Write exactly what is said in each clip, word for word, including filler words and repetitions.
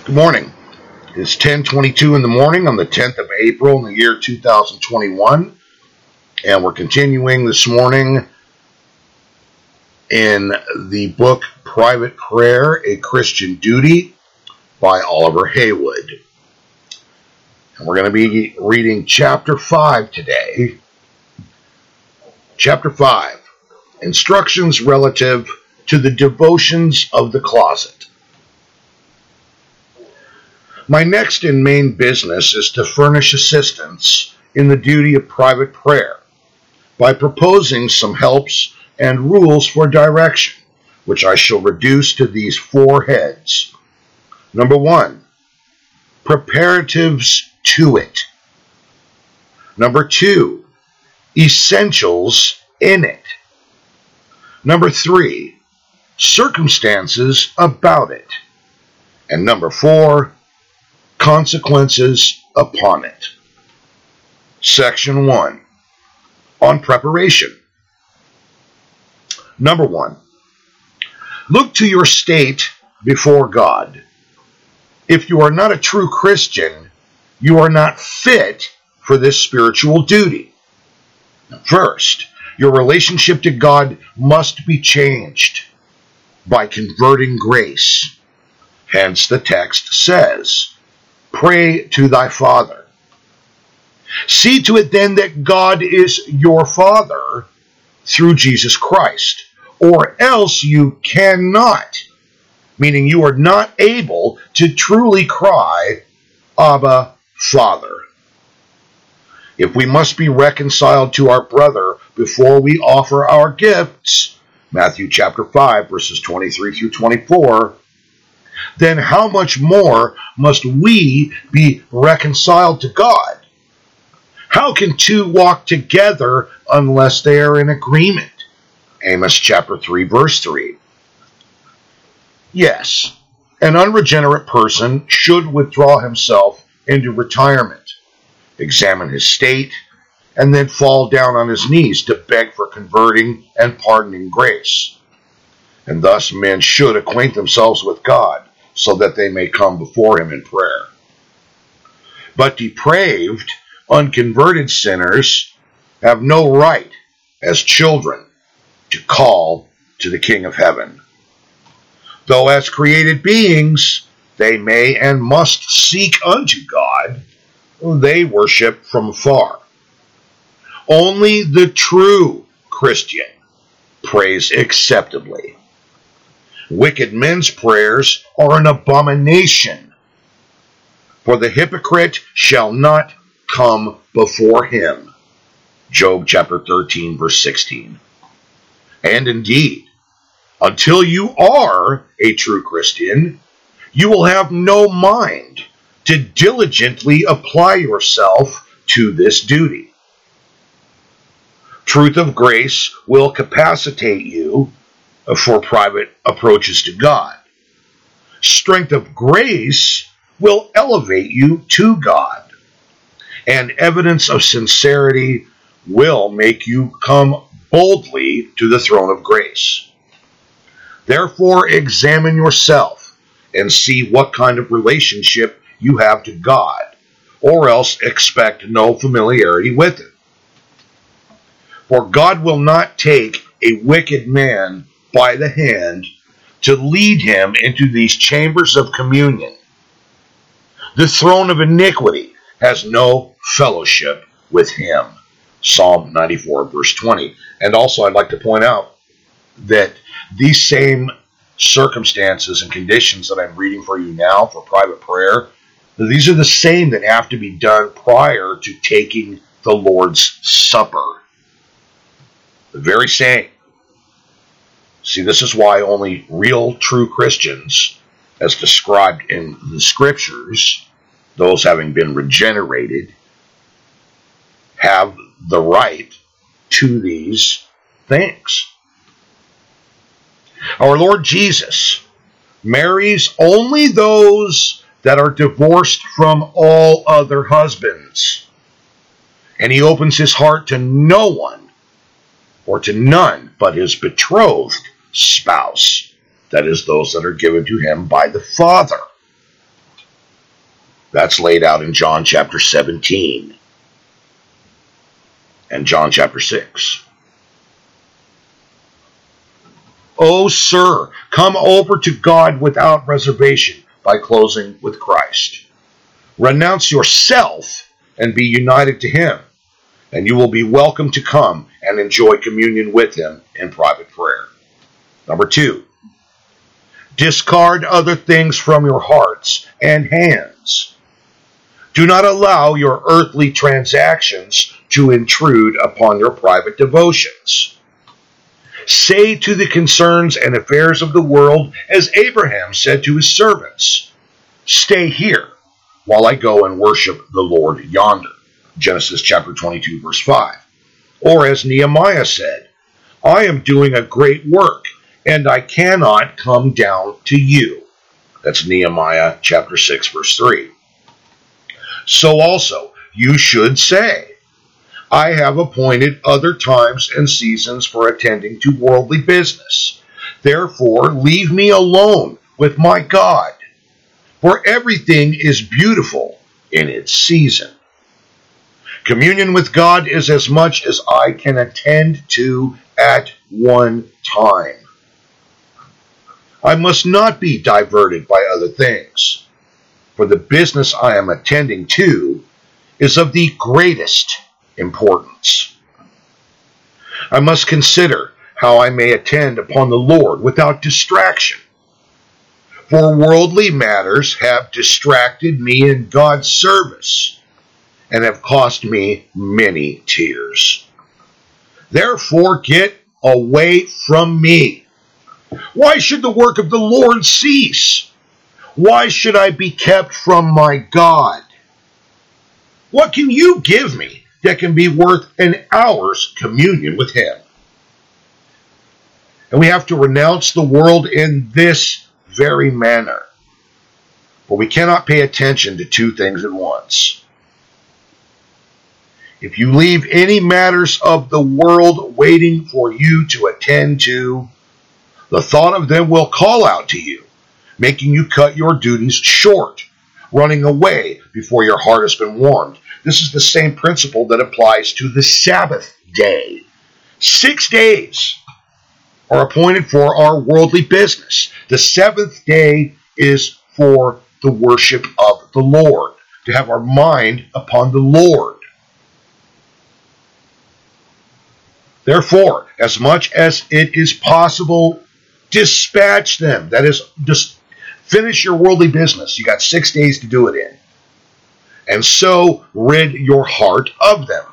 Good morning. It's ten twenty-two in the morning on the tenth of April in the year two thousand twenty-one, and we're continuing this morning in the book Private Prayer, A Christian Duty by Oliver Haywood. And we're going to be reading chapter five today. Chapter five, Instructions Relative to the Devotions of the Closet. My next and main business is to furnish assistance in the duty of private prayer by proposing some helps and rules for direction, which I shall reduce to these four heads. Number one, preparatives to it. Number two, essentials in it. Number three, circumstances about it. And number four, consequences upon it. Section one, on preparation. Number one, look to your state before God. If you are not a true Christian, you are not fit for this spiritual duty. First, your relationship to God must be changed by converting grace. Hence the text says, pray to thy Father. See to it then that God is your Father through Jesus Christ, or else you cannot, meaning you are not able to truly cry, Abba, Father. If we must be reconciled to our brother before we offer our gifts, Matthew chapter five, verses twenty-three through twenty-four, then how much more must we be reconciled to God? How can two walk together unless they are in agreement? Amos chapter three, verse three. Yes, an unregenerate person should withdraw himself into retirement, examine his state, and then fall down on his knees to beg for converting and pardoning grace. And thus men should acquaint themselves with God, so that they may come before him in prayer. But depraved, unconverted sinners have no right, as children, to call to the King of Heaven. Though as created beings, they may and must seek unto God, they worship from afar. Only the true Christian prays acceptably. Wicked men's prayers are an abomination, for the hypocrite shall not come before him. Job chapter thirteen, verse sixteen. And indeed, until you are a true Christian, you will have no mind to diligently apply yourself to this duty. Truth of grace will capacitate you for private approaches to God. Strength of grace will elevate you to God. And evidence of sincerity will make you come boldly to the throne of grace. Therefore, examine yourself and see what kind of relationship you have to God, or else expect no familiarity with it. For God will not take a wicked man by the hand to lead him into these chambers of communion. The throne of iniquity has no fellowship with him. Psalm ninety-four, verse twenty. And also I'd like to point out that these same circumstances and conditions that I'm reading for you now for private prayer, these are the same that have to be done prior to taking the Lord's Supper. The very same. See, this is why only real, true Christians, as described in the Scriptures, those having been regenerated, have the right to these things. Our Lord Jesus marries only those that are divorced from all other husbands. And he opens his heart to no one, or to none but his betrothed spouse, that is, those that are given to him by the Father. That's laid out in John chapter seventeen and John chapter six. Oh, sir, come over to God without reservation by closing with Christ. Renounce yourself and be united to him, and you will be welcome to come and enjoy communion with him in private prayer. Number two, discard other things from your hearts and hands. Do not allow your earthly transactions to intrude upon your private devotions. Say to the concerns and affairs of the world, as Abraham said to his servants, stay here while I go and worship the Lord yonder. Genesis chapter twenty-two, verse five. Or as Nehemiah said, I am doing a great work, and I cannot come down to you. That's Nehemiah chapter six, verse three. So also you should say, I have appointed other times and seasons for attending to worldly business. Therefore, leave me alone with my God, for everything is beautiful in its season. Communion with God is as much as I can attend to at one time. I must not be diverted by other things, for the business I am attending to is of the greatest importance. I must consider how I may attend upon the Lord without distraction, for worldly matters have distracted me in God's service and have cost me many tears. Therefore, get away from me. Why should the work of the Lord cease? Why should I be kept from my God? What can you give me that can be worth an hour's communion with him? And we have to renounce the world in this very manner, for we cannot pay attention to two things at once. If you leave any matters of the world waiting for you to attend to, the thought of them will call out to you, making you cut your duties short, running away before your heart has been warmed. This is the same principle that applies to the Sabbath day. Six days are appointed for our worldly business. The seventh day is for the worship of the Lord, to have our mind upon the Lord. Therefore, as much as it is possible, dispatch them. That is, just finish your worldly business. You got six days to do it in. And so rid your heart of them.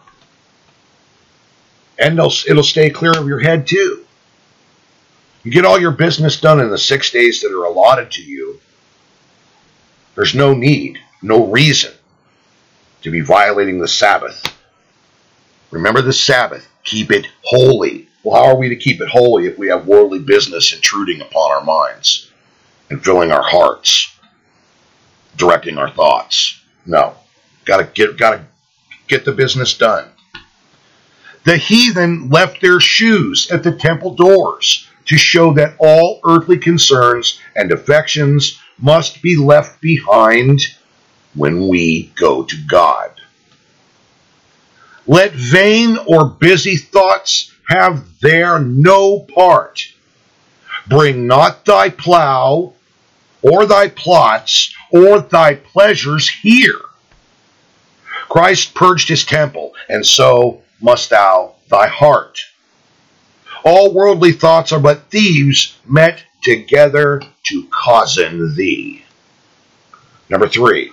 And it'll, it'll stay clear of your head too. You get all your business done in the six days that are allotted to you. There's no need, no reason to be violating the Sabbath. Remember the Sabbath. Keep it holy. Well, how are we to keep it holy if we have worldly business intruding upon our minds and filling our hearts, directing our thoughts? No. Gotta get, gotta get the business done. The heathen left their shoes at the temple doors to show that all earthly concerns and affections must be left behind when we go to God. Let vain or busy thoughts have there no part. Bring not thy plow, or thy plots, or thy pleasures here. Christ purged his temple, and so must thou thy heart. All worldly thoughts are but thieves met together to cozen thee. Number three.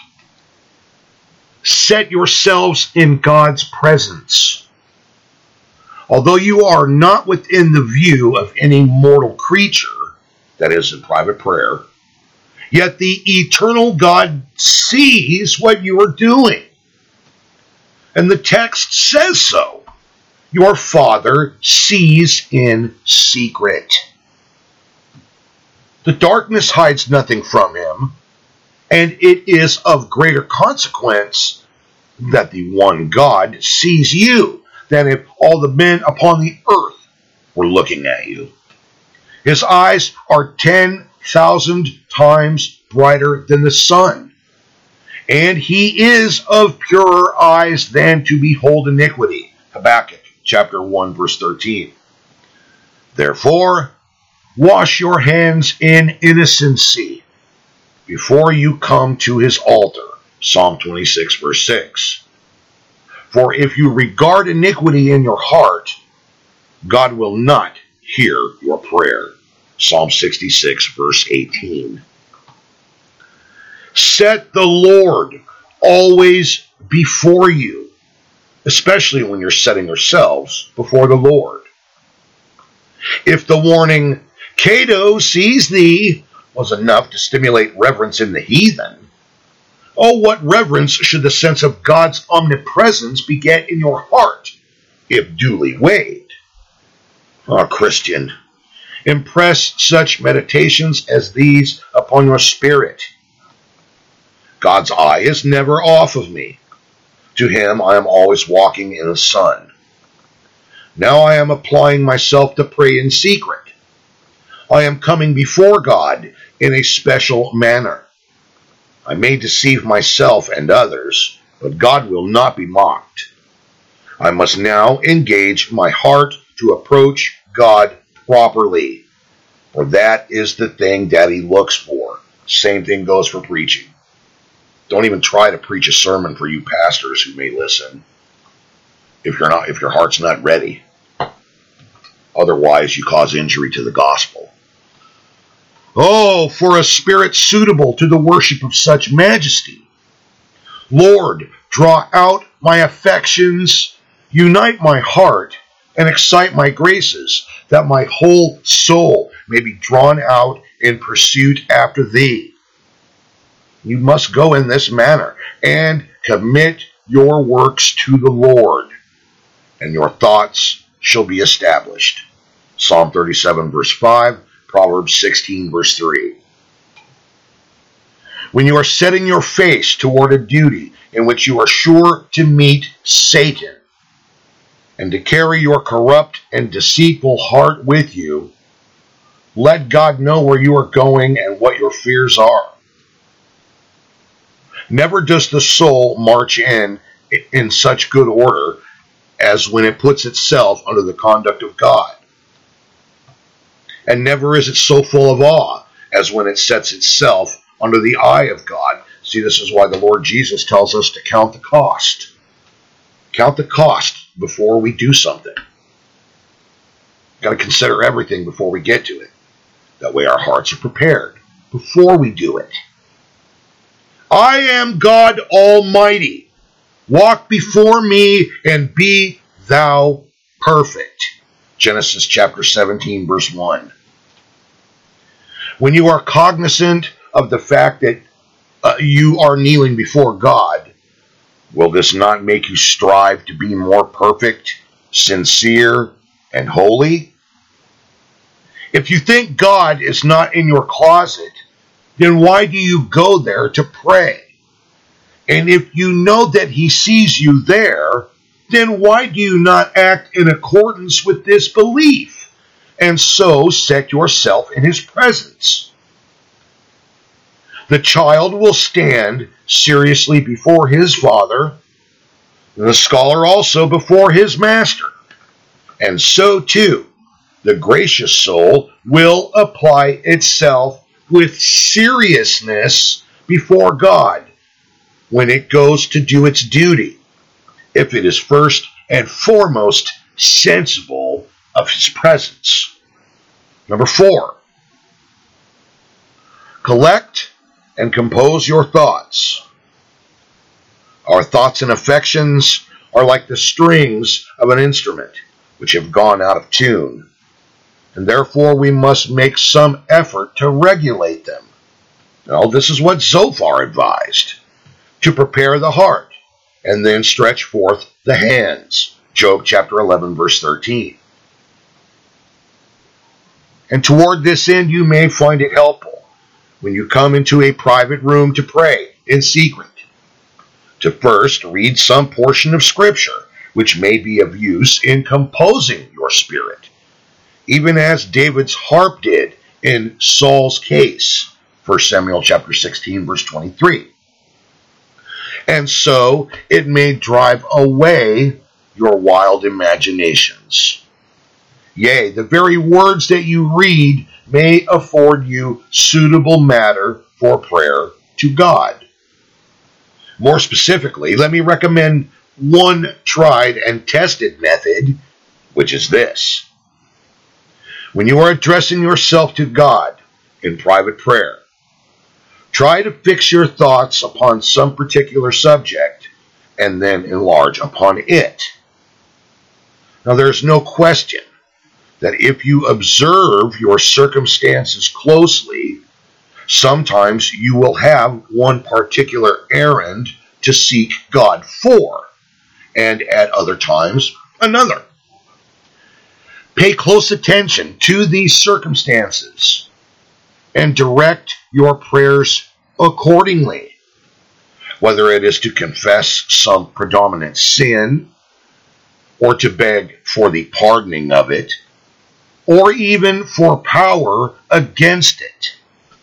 Set yourselves in God's presence. Although you are not within the view of any mortal creature, that is in private prayer, yet the eternal God sees what you are doing. And the text says so. Your Father sees in secret. The darkness hides nothing from him, and it is of greater consequence that the one God sees you than if all the men upon the earth were looking at you. His eyes are ten thousand times brighter than the sun, and he is of purer eyes than to behold iniquity. Habakkuk chapter one, verse thirteen. Therefore, wash your hands in innocency before you come to his altar. Psalm twenty-six, verse six. For if you regard iniquity in your heart, God will not hear your prayer. Psalm sixty-six, verse eighteen. Set the Lord always before you, especially when you're setting yourselves before the Lord. If the warning, Cato sees thee, was enough to stimulate reverence in the heathen, oh, what reverence should the sense of God's omnipresence beget in your heart, if duly weighed? Ah, oh, Christian, impress such meditations as these upon your spirit. God's eye is never off of me. To him I am always walking in the sun. Now I am applying myself to pray in secret. I am coming before God in a special manner. I may deceive myself and others, but God will not be mocked. I must now engage my heart to approach God properly, for that is the thing Daddy looks for. Same thing goes for preaching. Don't even try to preach a sermon for you pastors who may listen, if you're not, if your heart's not ready. Otherwise, you cause injury to the gospel. Oh, for a spirit suitable to the worship of such majesty. Lord, draw out my affections, unite my heart, and excite my graces, that my whole soul may be drawn out in pursuit after thee. You must go in this manner and commit your works to the Lord, and your thoughts shall be established. Psalm thirty-seven, verse five, Proverbs sixteen, verse three. When you are setting your face toward a duty in which you are sure to meet Satan, and to carry your corrupt and deceitful heart with you, let God know where you are going and what your fears are. Never does the soul march in in such good order as when it puts itself under the conduct of God. And never is it so full of awe as when it sets itself under the eye of God. See, this is why the Lord Jesus tells us to count the cost. Count the cost before we do something. Got to consider everything before we get to it. That way our hearts are prepared before we do it. I am God Almighty. Walk before me and be thou perfect. Genesis chapter seventeen, verse one. When you are cognizant of the fact that uh, you are kneeling before God, will this not make you strive to be more perfect, sincere, and holy? If you think God is not in your closet, then why do you go there to pray? And if you know that he sees you there, then why do you not act in accordance with this belief, and so set yourself in his presence? The child will stand seriously before his father, the scholar also before his master, and so too the gracious soul will apply itself with seriousness before God when it goes to do its duty, if it is first and foremost sensible of his presence. Number four, collect and compose your thoughts. Our thoughts and affections are like the strings of an instrument which have gone out of tune, and therefore we must make some effort to regulate them. Now, this is what Zophar advised, to prepare the heart, and then stretch forth the hands. Job chapter eleven, verse thirteen. And toward this end you may find it helpful, when you come into a private room to pray in secret, to first read some portion of Scripture, which may be of use in composing your spirit, even as David's harp did in Saul's case, First Samuel chapter sixteen, verse twenty-three. and so it may drive away your wild imaginations. Yea, the very words that you read may afford you suitable matter for prayer to God. More specifically, let me recommend one tried and tested method, which is this. When you are addressing yourself to God in private prayer, try to fix your thoughts upon some particular subject and then enlarge upon it. Now, there's no question that if you observe your circumstances closely, sometimes you will have one particular errand to seek God for, and at other times, another. Pay close attention to these circumstances and direct your prayers accordingly, whether it is to confess some predominant sin, or to beg for the pardoning of it, or even for power against it.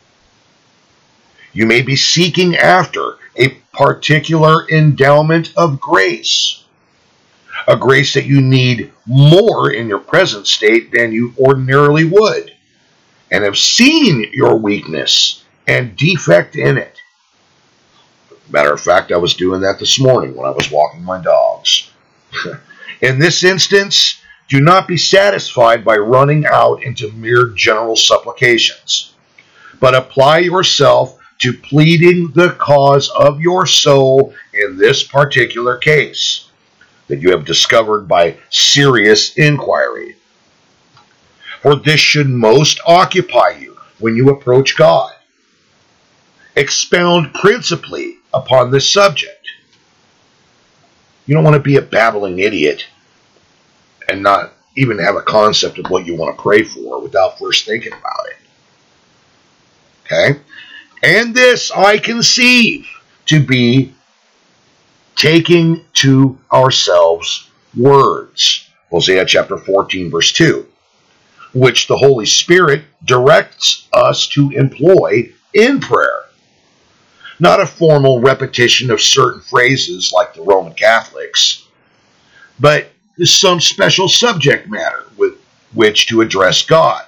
You may be seeking after a particular endowment of grace, a grace that you need more in your present state than you ordinarily would, and have seen your weakness and defect in it. Matter of fact, I was doing that this morning when I was walking my dogs. In this instance, do not be satisfied by running out into mere general supplications, but apply yourself to pleading the cause of your soul in this particular case that you have discovered by serious inquiry. For this should most occupy you when you approach God. Expound principally upon this subject. You don't want to be a babbling idiot and not even have a concept of what you want to pray for without first thinking about it. Okay? And this I conceive to be taking to ourselves words. Hosea chapter fourteen, verse two, which the Holy Spirit directs us to employ in prayer. Not a formal repetition of certain phrases like the Roman Catholics, but some special subject matter with which to address God.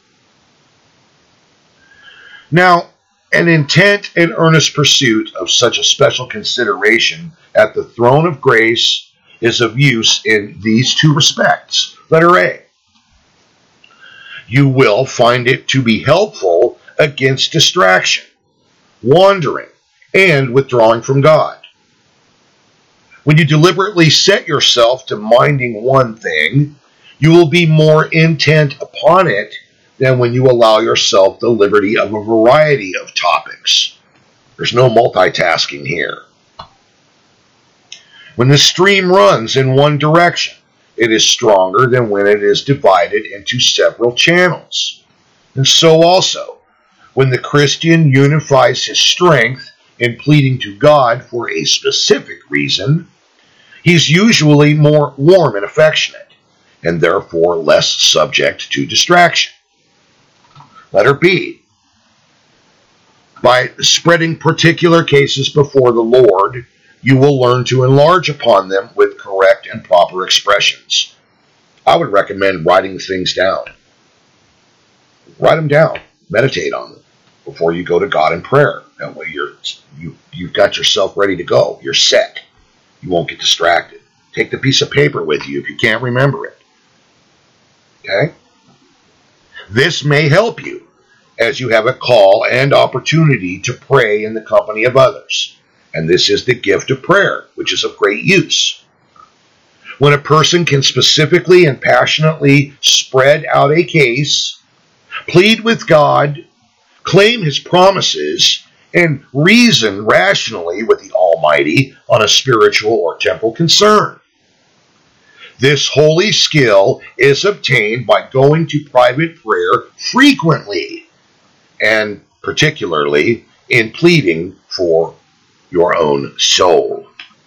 Now, an intent and earnest pursuit of such a special consideration at the throne of grace is of use in these two respects. Letter A. You will find it to be helpful against distraction, wandering, and withdrawing from God. When you deliberately set yourself to minding one thing, you will be more intent upon it than when you allow yourself the liberty of a variety of topics. There's no multitasking here. When the stream runs in one direction, it is stronger than when it is divided into several channels. And so also, when the Christian unifies his strength in pleading to God for a specific reason, he's usually more warm and affectionate, and therefore less subject to distraction. Letter B. By spreading particular cases before the Lord, you will learn to enlarge upon them with correct and proper expressions. I would recommend writing things down. Write them down. Meditate on them before you go to God in prayer. That way you're, you, you've got yourself ready to go. You're set. You won't get distracted. Take the piece of paper with you if you can't remember it. Okay? This may help you as you have a call and opportunity to pray in the company of others. And this is the gift of prayer, which is of great use. When a person can specifically and passionately spread out a case, plead with God, claim his promises, and reason rationally with the Almighty on a spiritual or temporal concern. This holy skill is obtained by going to private prayer frequently, and particularly in pleading for your own soul.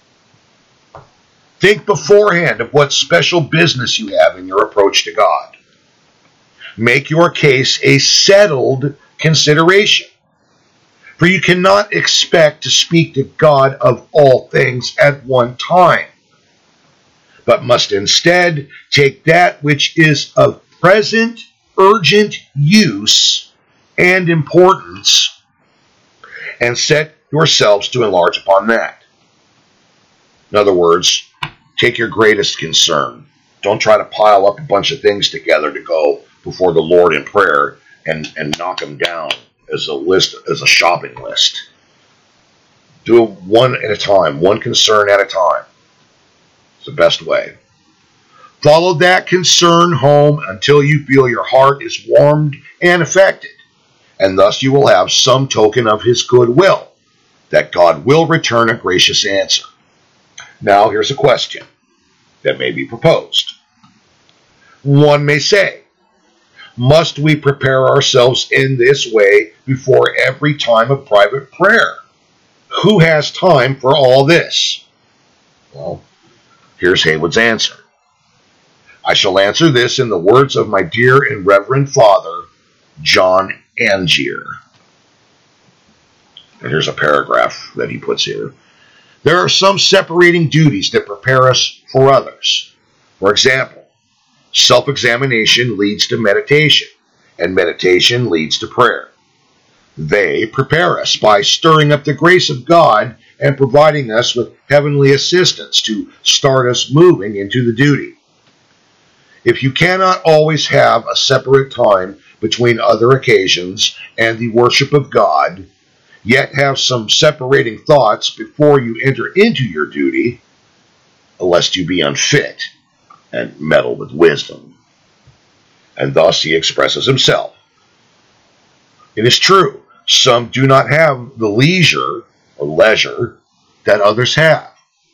Think beforehand of what special business you have in your approach to God. Make your case a settled consideration. For you cannot expect to speak to God of all things at one time, but must instead take that which is of present urgent use and importance, and set yourselves to enlarge upon that. In other words, take your greatest concern. Don't try to pile up a bunch of things together to go before the Lord in prayer and, and knock them down as a list, as a shopping list. Do it one at a time, one concern at a time. It's the best way. Follow that concern home until you feel your heart is warmed and affected, and thus you will have some token of his goodwill, that God will return a gracious answer. Now here's a question that may be proposed. One may say, must we prepare ourselves in this way before every time of private prayer? Who has time for all this? Well, here's Haywood's answer. I shall answer this in the words of my dear and reverend father, John Angier. And here's a paragraph that he puts here. There are some separating duties that prepare us for others. For example, self-examination leads to meditation, and meditation leads to prayer. They prepare us by stirring up the grace of God and providing us with heavenly assistance to start us moving into the duty. If you cannot always have a separate time between other occasions and the worship of God, yet have some separating thoughts before you enter into your duty, lest you be unfit and meddle with wisdom. And thus he expresses himself. It is true, some do not have the leisure or leisure that others have.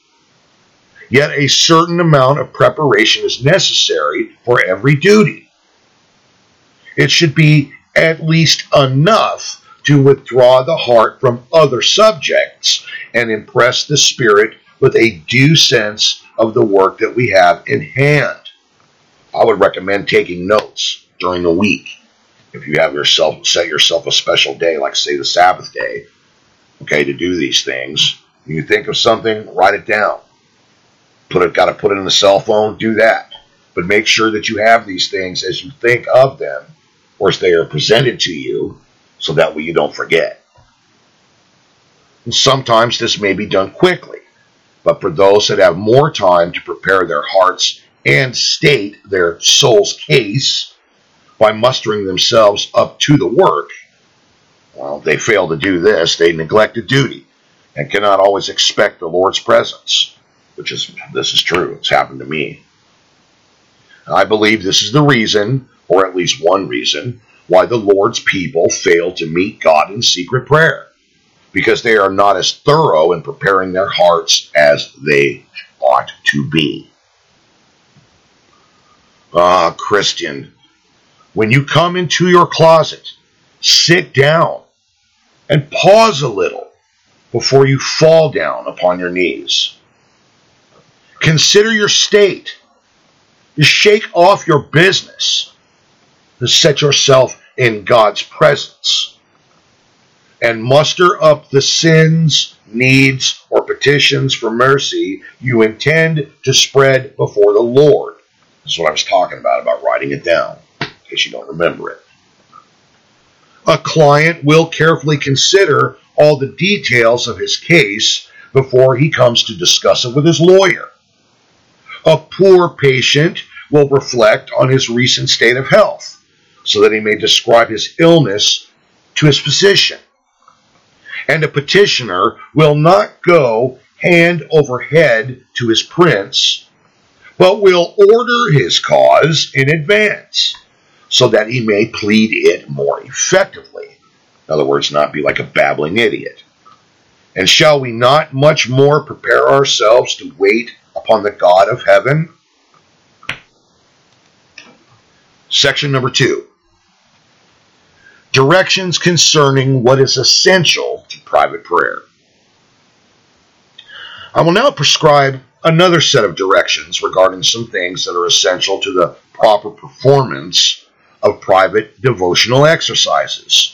Yet a certain amount of preparation is necessary for every duty. It should be at least enough to withdraw the heart from other subjects and impress the spirit with a due sense of the work that we have in hand. I would recommend taking notes during the week. If you have yourself set yourself a special day, like say the Sabbath day, okay, to do these things. When you think of something, write it down. Put it, got to put it in the cell phone, do that. But make sure that you have these things as you think of them, or as they are presented to you, so that way you don't forget. And sometimes this may be done quickly, but for those that have more time to prepare their hearts and state their soul's case by mustering themselves up to the work, well, they fail to do this, they neglect a duty, and cannot always expect the Lord's presence. Which is, this is true. It's happened to me. I believe this is the reason, or at least one reason, why the Lord's people fail to meet God in secret prayer. Because they are not as thorough in preparing their hearts as they ought to be. Ah, Christian, when you come into your closet, sit down and pause a little before you fall down upon your knees. Consider your state. Shake off your business. Set yourself in God's presence. And muster up the sins, needs, or petitions for mercy you intend to spread before the Lord. This is what I was talking about, about writing it down, in case you don't remember it. A client will carefully consider all the details of his case before he comes to discuss it with his lawyer. A poor patient will reflect on his recent state of health, so that he may describe his illness to his physician. And a petitioner will not go hand over head to his prince, but will order his cause in advance, so that he may plead it more effectively. In other words, not be like a babbling idiot. And shall we not much more prepare ourselves to wait upon the God of heaven? Section number two. Directions concerning what is essential to private prayer. I will now prescribe another set of directions regarding some things that are essential to the proper performance of private devotional exercises,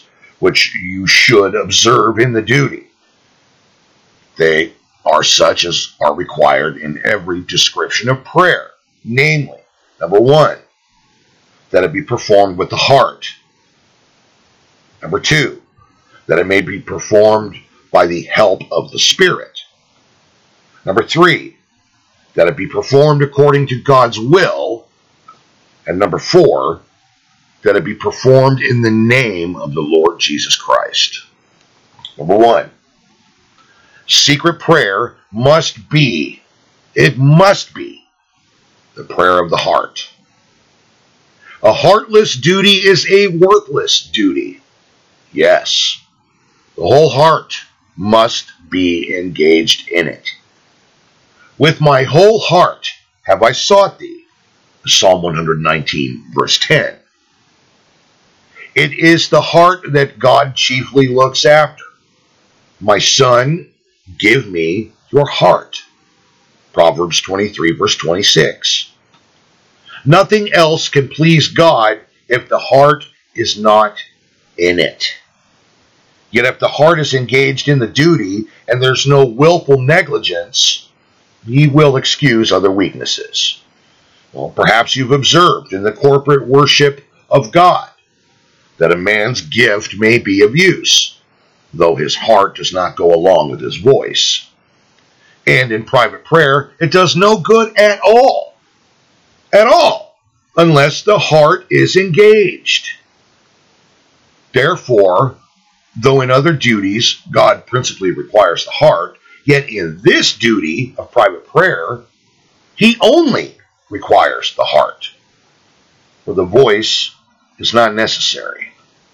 which you should observe in the duty. They are such as are required in every description of prayer, namely, number one, that it be performed with the heart. Number two, that it may be performed by the help of the Spirit. Number three, that it be performed according to God's will. And number four, that it be performed in the name of the Lord Jesus Christ. Number one, secret prayer must be, it must be, the prayer of the heart. A heartless duty is a worthless duty. Yes, the whole heart must be engaged in it. With my whole heart have I sought thee. Psalm one nineteen, verse ten. It is the heart that God chiefly looks after. My son, give me your heart. Proverbs twenty-three, verse twenty-six. Nothing else can please God if the heart is not in it. Yet if the heart is engaged in the duty and there's no willful negligence, he will excuse other weaknesses. Well, perhaps you've observed in the corporate worship of God that a man's gift may be of use, though his heart does not go along with his voice. And in private prayer, it does no good at all, at all, unless the heart is engaged. Therefore, though in other duties God principally requires the heart, yet in this duty of private prayer, he only requires the heart, for the voice is not necessary.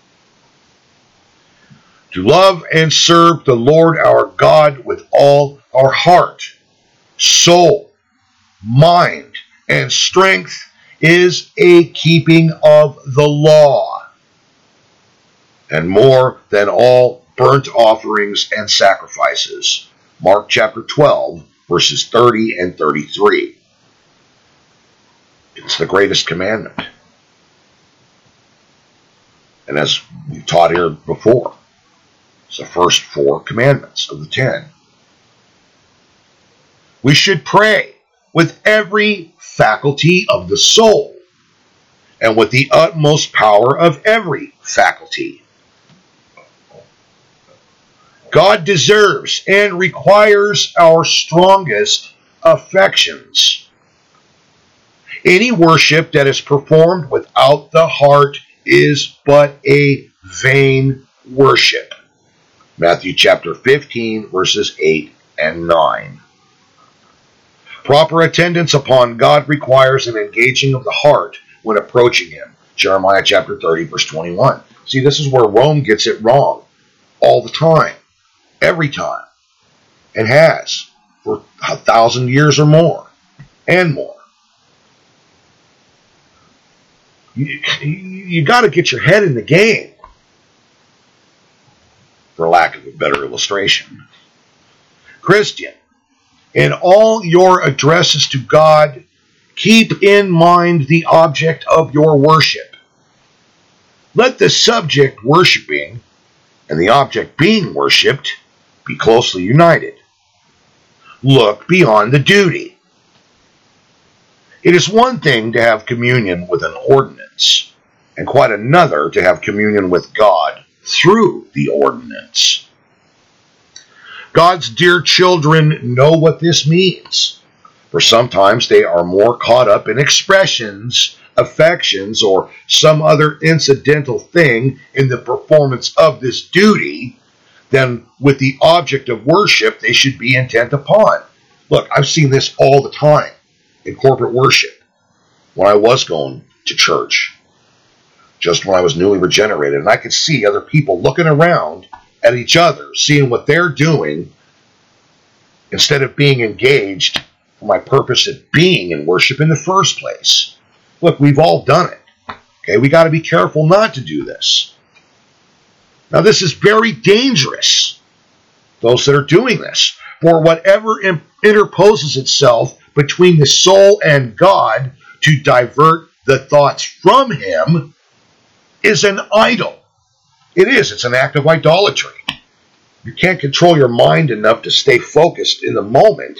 To love and serve the Lord our God with all our heart, soul, mind, and strength is a keeping of the law, and more than all burnt offerings and sacrifices. Mark chapter twelve, verses thirty and thirty-three. It's the greatest commandment. And as we've taught here before, it's the first four commandments of the ten. We should pray with every faculty of the soul and with the utmost power of every faculty. God deserves and requires our strongest affections. Any worship that is performed without the heart is but a vain worship. Matthew chapter fifteen, verses eight and nine. Proper attendance upon God requires an engaging of the heart when approaching him. Jeremiah chapter thirty, verse twenty-one. See, this is where Rome gets it wrong all the time, every time, and has for a thousand years or more, and more. You, you got to get your head in the game, for lack of a better illustration. Christian, in all your addresses to God, keep in mind the object of your worship. Let the subject worshiping and the object being worshipped be closely united. Look beyond the duty. It is one thing to have communion with an ordinance, and quite another to have communion with God through the ordinance. God's dear children know what this means, for sometimes they are more caught up in expressions, affections, or some other incidental thing in the performance of this duty than with the object of worship they should be intent upon. Look, I've seen this all the time in corporate worship when I was going to church, just when I was newly regenerated, and I could see other people looking around at each other, seeing what they're doing, instead of being engaged for my purpose of being in worship in the first place. Look, we've all done it. Okay, we got to be careful not to do this. Now, this is very dangerous, those that are doing this, for whatever interposes itself between the soul and God to divert the thoughts from him is an idol, It is. It's an act of idolatry. You can't control your mind enough to stay focused in the moment.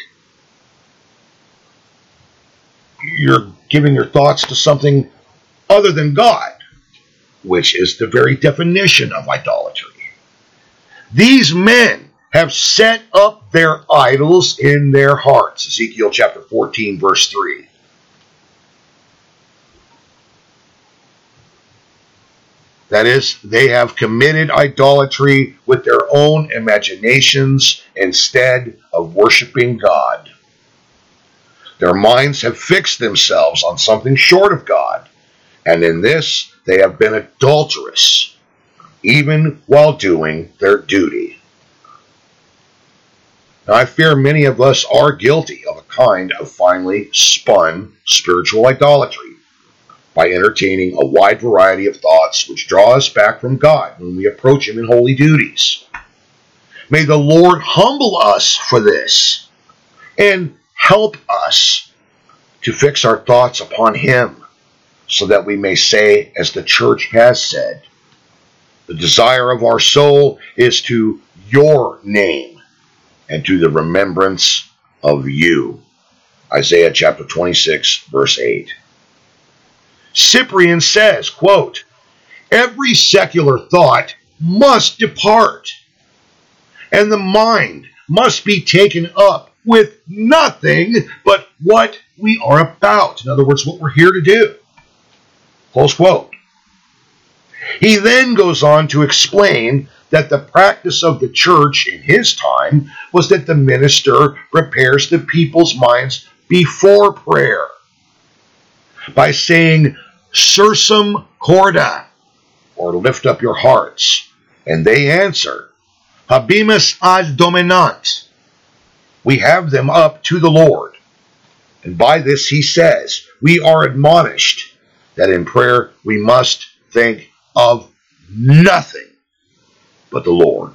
You're giving your thoughts to something other than God, which is the very definition of idolatry. These men have set up their idols in their hearts. Ezekiel chapter fourteen, verse three. That is, they have committed idolatry with their own imaginations instead of worshiping God. Their minds have fixed themselves on something short of God, and in this they have been adulterous, even while doing their duty. Now, I fear many of us are guilty of a kind of finely spun spiritual idolatry, by entertaining a wide variety of thoughts which draw us back from God when we approach Him in holy duties. May the Lord humble us for this and help us to fix our thoughts upon Him, so that we may say, as the church has said, the desire of our soul is to your name and to the remembrance of you. Isaiah chapter twenty-six, verse eight. Cyprian says, quote, every secular thought must depart, and the mind must be taken up with nothing but what we are about. In other words, what we're here to do. Close quote. He then goes on to explain that the practice of the church in his time was that the minister prepares the people's minds before prayer by saying, Sursum corda, or lift up your hearts. And they answer, Habemus ad dominant. We have them up to the Lord. And by this he says, we are admonished that in prayer we must think of nothing but the Lord.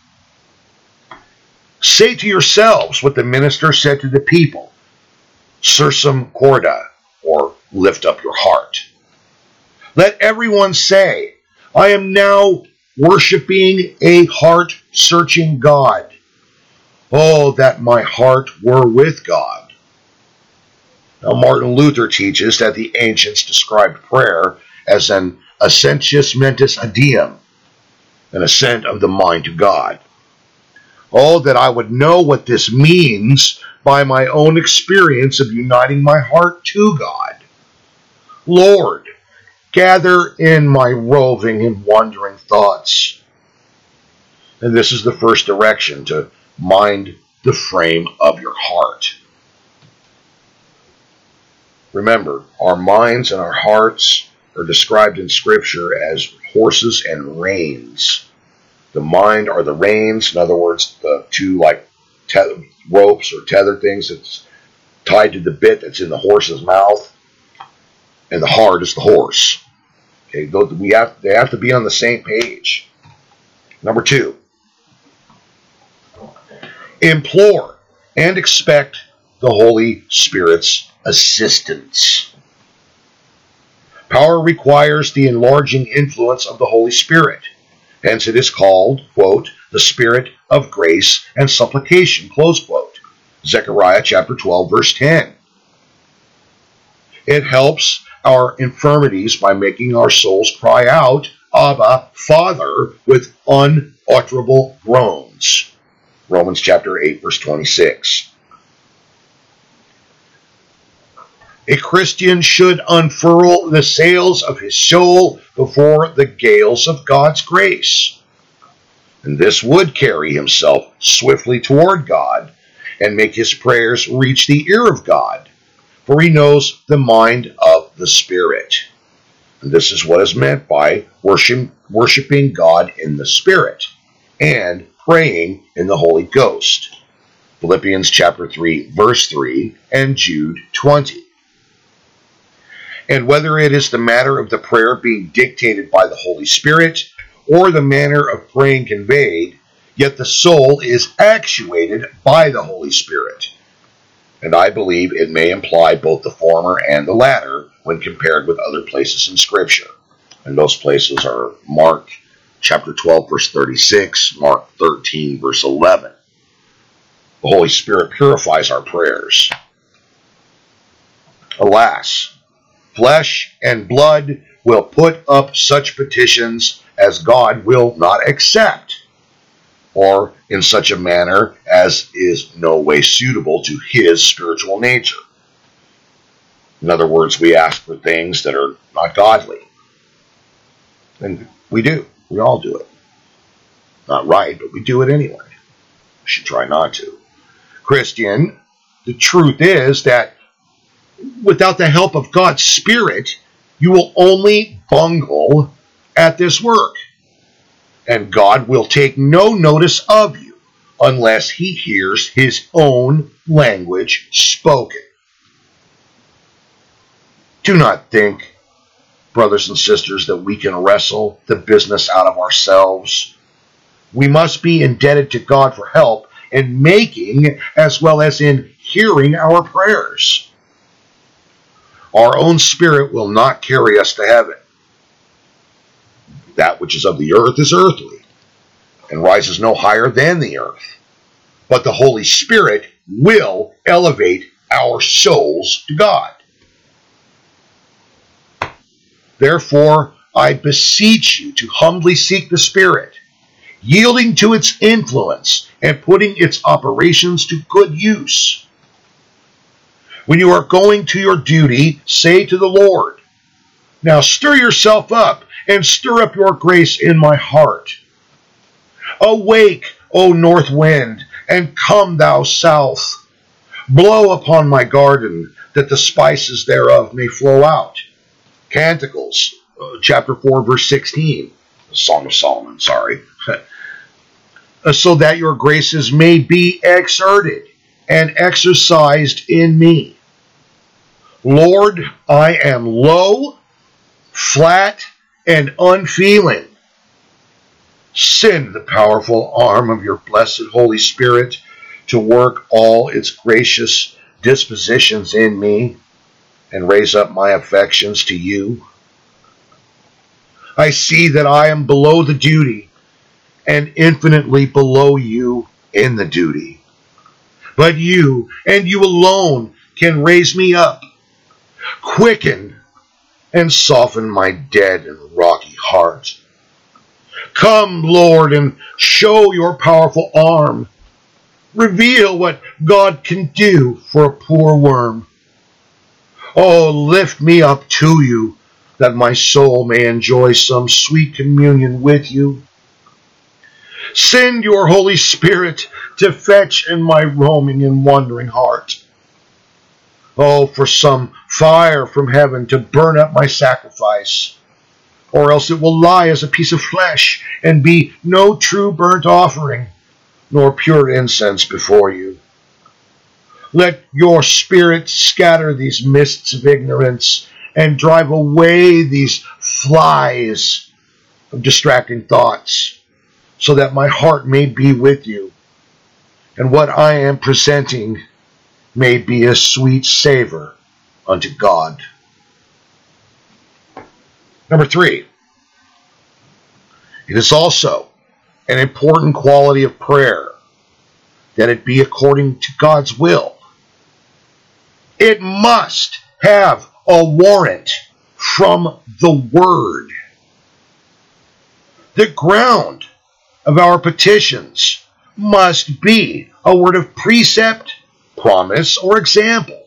Say to yourselves what the minister said to the people, Sursum corda, or lift up your heart. Let everyone say, I am now worshiping a heart-searching God. Oh, that my heart were with God. Now, Martin Luther teaches that the ancients described prayer as an ascensus mentis a Deum, an ascent of the mind to God. Oh, that I would know what this means by my own experience of uniting my heart to God. Lord, gather in my roving and wandering thoughts. And this is the first direction, to mind the frame of your heart. Remember, our minds and our hearts are described in Scripture as horses and reins. The mind are the reins, in other words, the two like tether, ropes or tether things that's tied to the bit that's in the horse's mouth, and the heart is the horse. Okay, we have they have to be on the same page. Number two, implore and expect the Holy Spirit's assistance. Power requires the enlarging influence of the Holy Spirit. Hence it is called, quote, the Spirit of grace and supplication, close quote. Zechariah chapter twelve, verse ten. It helps our infirmities by making our souls cry out, Abba, Father, with unutterable groans. Romans chapter eight, verse twenty-six. A Christian should unfurl the sails of his soul before the gales of God's grace. And this would carry himself swiftly toward God and make his prayers reach the ear of God, for he knows the mind of the Spirit. And this is what is meant by worship, worshiping God in the Spirit and praying in the Holy Ghost. Philippians chapter three, verse three, and Jude twenty. And whether it is the matter of the prayer being dictated by the Holy Spirit or the manner of praying conveyed, yet the soul is actuated by the Holy Spirit. And I believe it may imply both the former and the latter when compared with other places in Scripture. And those places are Mark chapter twelve, verse thirty-six, Mark thirteen, verse eleven. The Holy Spirit purifies our prayers. Alas, flesh and blood will put up such petitions as God will not accept, or in such a manner as is no way suitable to his spiritual nature. In other words, we ask for things that are not godly. And we do. We all do it. Not right, but we do it anyway. We should try not to. Christian, the truth is that without the help of God's Spirit, you will only bungle at this work. And God will take no notice of you unless he hears his own language spoken. Do not think, brothers and sisters, that we can wrestle the business out of ourselves. We must be indebted to God for help in making as well as in hearing our prayers. Our own spirit will not carry us to heaven. That which is of the earth is earthly, and rises no higher than the earth. But the Holy Spirit will elevate our souls to God. Therefore, I beseech you to humbly seek the Spirit, yielding to its influence and putting its operations to good use. When you are going to your duty, say to the Lord, "Now stir yourself up and stir up your grace in my heart. Awake, O north wind, and come thou south. Blow upon my garden, that the spices thereof may flow out." Canticles, uh, chapter four, verse sixteen. Song of Solomon, sorry. So that your graces may be exerted and exercised in me. Lord, I am low, flat, and unfeeling. Send the powerful arm of your blessed Holy Spirit to work all its gracious dispositions in me and raise up my affections to you. I see that I am below the duty and infinitely below you in the duty. But you, and you alone, can raise me up, quicken, and soften my dead and rocky heart. Come, Lord, and show your powerful arm. Reveal what God can do for a poor worm. Oh, lift me up to you, that my soul may enjoy some sweet communion with you. Send your Holy Spirit to fetch in my roaming and wandering heart. Oh, for some fire from heaven to burn up my sacrifice, or else it will lie as a piece of flesh and be no true burnt offering, nor pure incense before you. Let your Spirit scatter these mists of ignorance and drive away these flies of distracting thoughts, so that my heart may be with you, and what I am presenting may be a sweet savor unto God. Number three, it is also an important quality of prayer that it be according to God's will. It must have a warrant from the Word. The ground of our petitions must be a word of precept, promise, or example.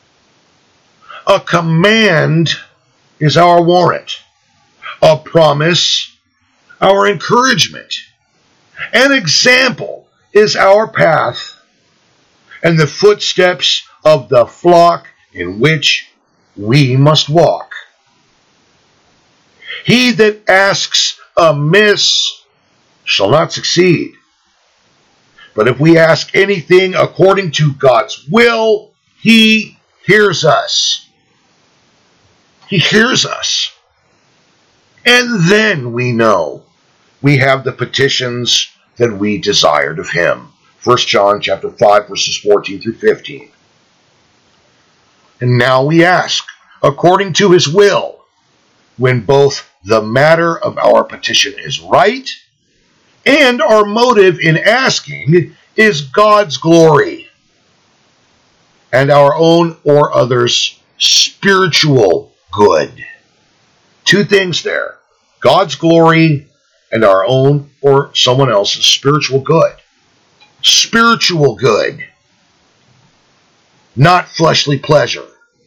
A command is our warrant. A promise, our encouragement. An example is our path, and the footsteps of the flock in which we must walk. He that asks amiss shall not succeed. But if we ask anything according to God's will, he hears us. He hears us. And then we know we have the petitions that we desired of him. First John chapter five, verses fourteen through fifteen. And now we ask, according to his will, when both the matter of our petition is right, and our motive in asking is God's glory, and our own or others' spiritual good. Two things there. God's glory and our own or someone else's spiritual good. Spiritual good, not fleshly pleasure.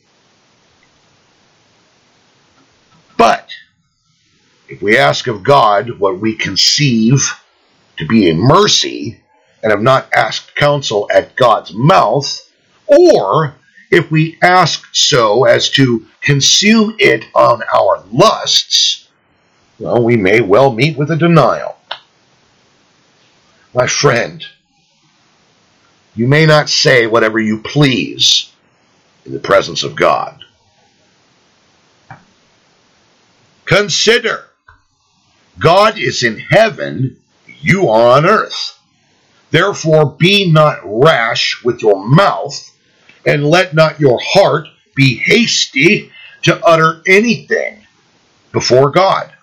But if we ask of God what we conceive to be a mercy and have not asked counsel at God's mouth, or if we ask so as to consume it on our lusts, well, we may well meet with a denial. My friend, you may not say whatever you please in the presence of God. Consider, God is in heaven, you are on earth. Therefore be not rash with your mouth, and let not your heart be hasty to utter anything before God.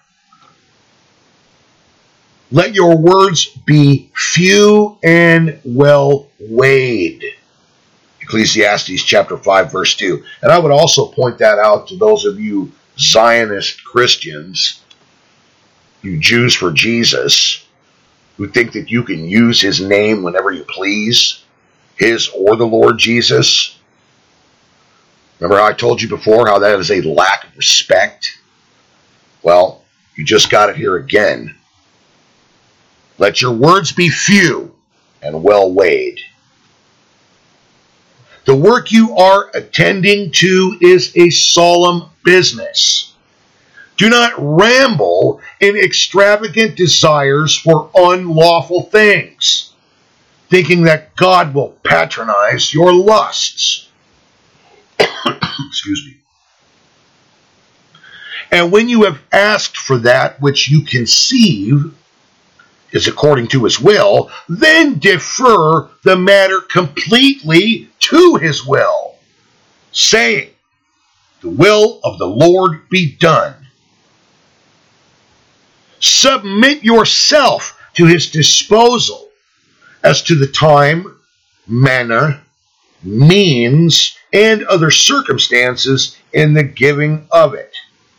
Let your words be few and well weighed. Ecclesiastes chapter five, verse two. And I would also point that out to those of you Zionist Christians, you Jews for Jesus, who think that you can use his name whenever you please, his or the Lord Jesus. Remember how I told you before how that is a lack of respect? Well, you just got it here again. Let your words be few and well weighed. The work you are attending to is a solemn business. Do not ramble in extravagant desires for unlawful things, thinking that God will patronize your lusts. Excuse me. And when you have asked for that which you conceive is according to his will, then defer the matter completely to his will, saying, the will of the Lord be done. Submit yourself to his disposal as to the time, manner, means, and other circumstances in the giving of it.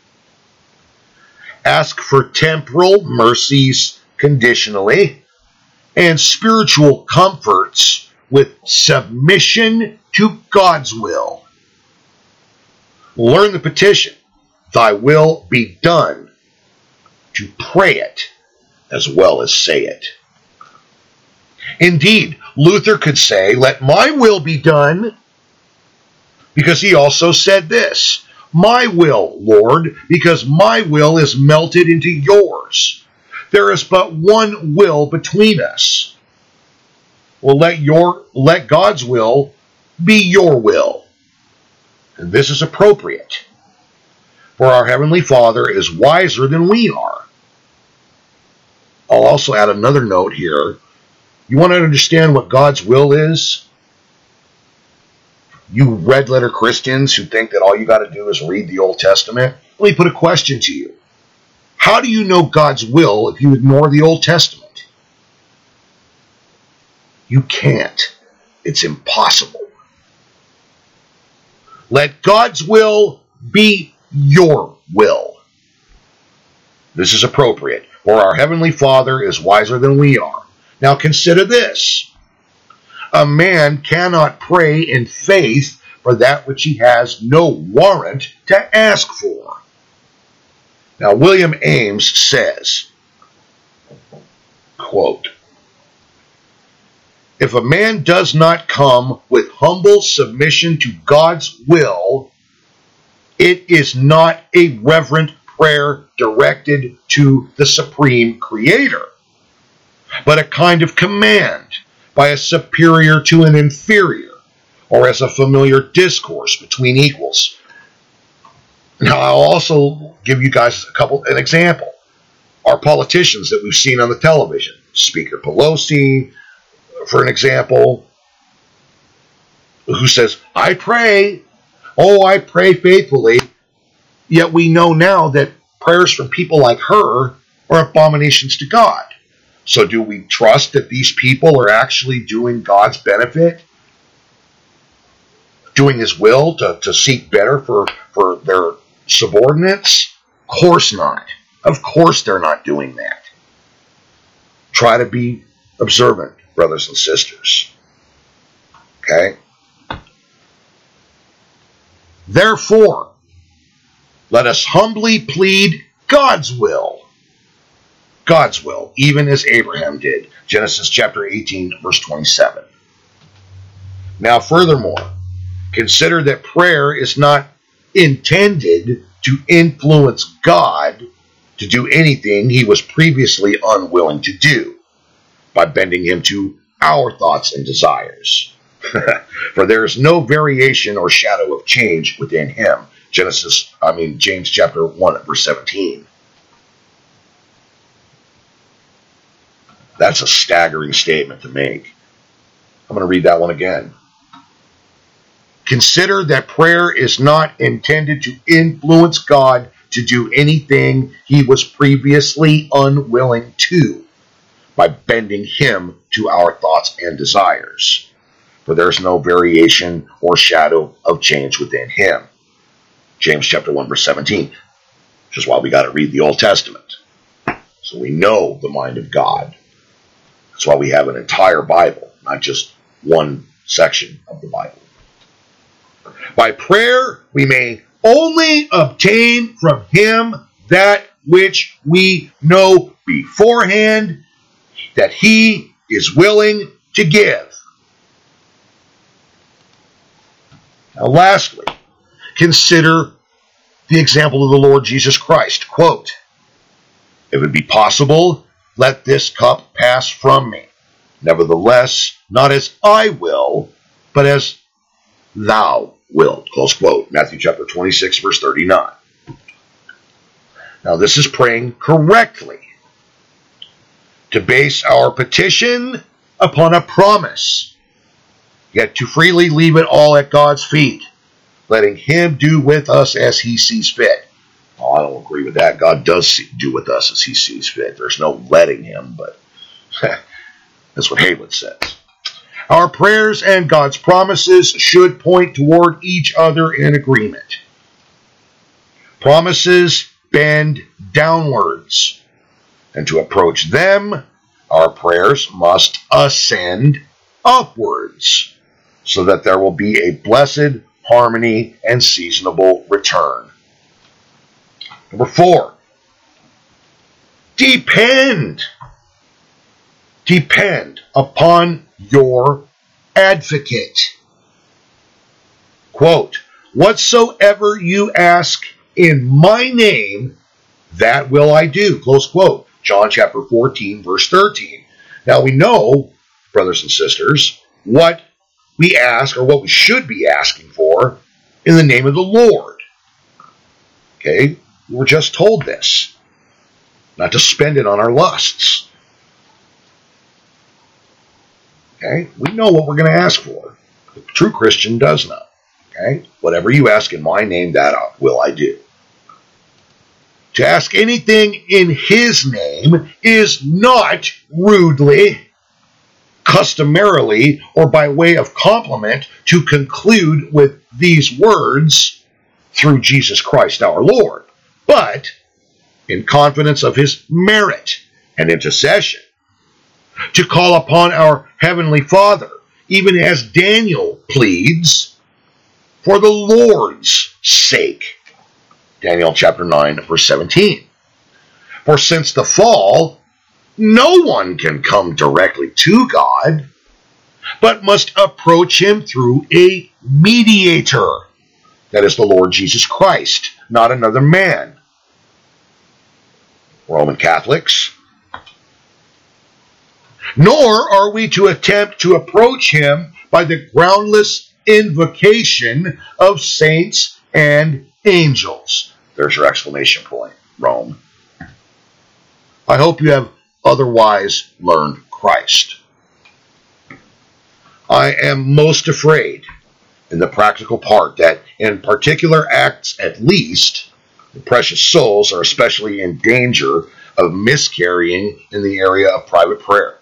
Ask for temporal mercies conditionally, and spiritual comforts with submission to God's will. Learn the petition, thy will be done, to pray it as well as say it. Indeed, Luther could say, let my will be done, because he also said this, my will, Lord, because my will is melted into yours. There is but one will between us. Well, let your let God's will be your will. And this is appropriate. For our Heavenly Father is wiser than we are. I'll also add another note here. You want to understand what God's will is? You red letter Christians who think that all you got to do is read the Old Testament, let me put a question to you. How do you know God's will if you ignore the Old Testament? You can't. It's impossible. Let God's will be your will. This is appropriate, for our Heavenly Father is wiser than we are. Now consider this. A man cannot pray in faith for that which he has no warrant to ask for. Now, William Ames says, quote, if a man does not come with humble submission to God's will, it is not a reverent prayer directed to the Supreme Creator, but a kind of command by a superior to an inferior, or as a familiar discourse between equals. Now, I'll also give you guys a couple, an example. Our politicians that we've seen on the television, Speaker Pelosi, for an example, who says, I pray, oh, I pray faithfully, yet we know now that prayers from people like her are abominations to God. So do we trust that these people are actually doing God's benefit? Doing his will to, to seek better for, for their subordinates? Of course not. Of course they're not doing that. Try to be observant, brothers and sisters. Okay? Therefore, let us humbly plead God's will. God's will, even as Abraham did. Genesis chapter eighteen, verse twenty-seven. Now, furthermore, consider that prayer is not intended to influence God to do anything he was previously unwilling to do by bending him to our thoughts and desires. For there is no variation or shadow of change within him. Genesis, I mean, James chapter one, verse seventeen. That's a staggering statement to make. I'm going to read that one again. Consider that prayer is not intended to influence God to do anything he was previously unwilling to by bending him to our thoughts and desires. For there is no variation or shadow of change within him. James chapter one, verse seventeen. Which is why we got to read the Old Testament. So we know the mind of God. That's why we have an entire Bible, not just one section of the Bible. By prayer, we may only obtain from him that which we know beforehand that he is willing to give. Now, lastly, consider the example of the Lord Jesus Christ. Quote, if it be possible, let this cup pass from me. Nevertheless, not as I will, but as thou wilt. Close quote. Matthew chapter twenty-six, verse thirty-nine. Now, this is praying correctly. To base our petition upon a promise, yet to freely leave it all at God's feet, letting him do with us as he sees fit. Oh, I don't agree with that. God does see, do with us as he sees fit. There's no letting him, but that's what Haywood says. Our prayers and God's promises should point toward each other in agreement. Promises bend downwards, and to approach them, our prayers must ascend upwards, so that there will be a blessed harmony and seasonable return. Number four, depend. Depend upon your advocate. Quote, whatsoever you ask in my name, that will I do. Close quote. John chapter fourteen, verse thirteen. Now we know, brothers and sisters, what we ask or what we should be asking for in the name of the Lord. Okay? We were just told this. Not to spend it on our lusts. Okay? We know what we're going to ask for. The true Christian does know. Okay? Whatever you ask in my name, that will I do. To ask anything in his name is not rudely, customarily, or by way of compliment to conclude with these words, through Jesus Christ our Lord, but in confidence of his merit and intercession, to call upon our Heavenly Father, even as Daniel pleads, for the Lord's sake. Daniel chapter nine, verse seventeen. For since the fall, no one can come directly to God, but must approach him through a mediator. That is the Lord Jesus Christ, not another man. Roman Catholics. Nor are we to attempt to approach him by the groundless invocation of saints and angels. There's your exclamation point, Rome. I hope you have otherwise learned Christ. I am most afraid in the practical part that in particular acts at least, The precious souls are especially in danger of miscarrying in the area of private prayer.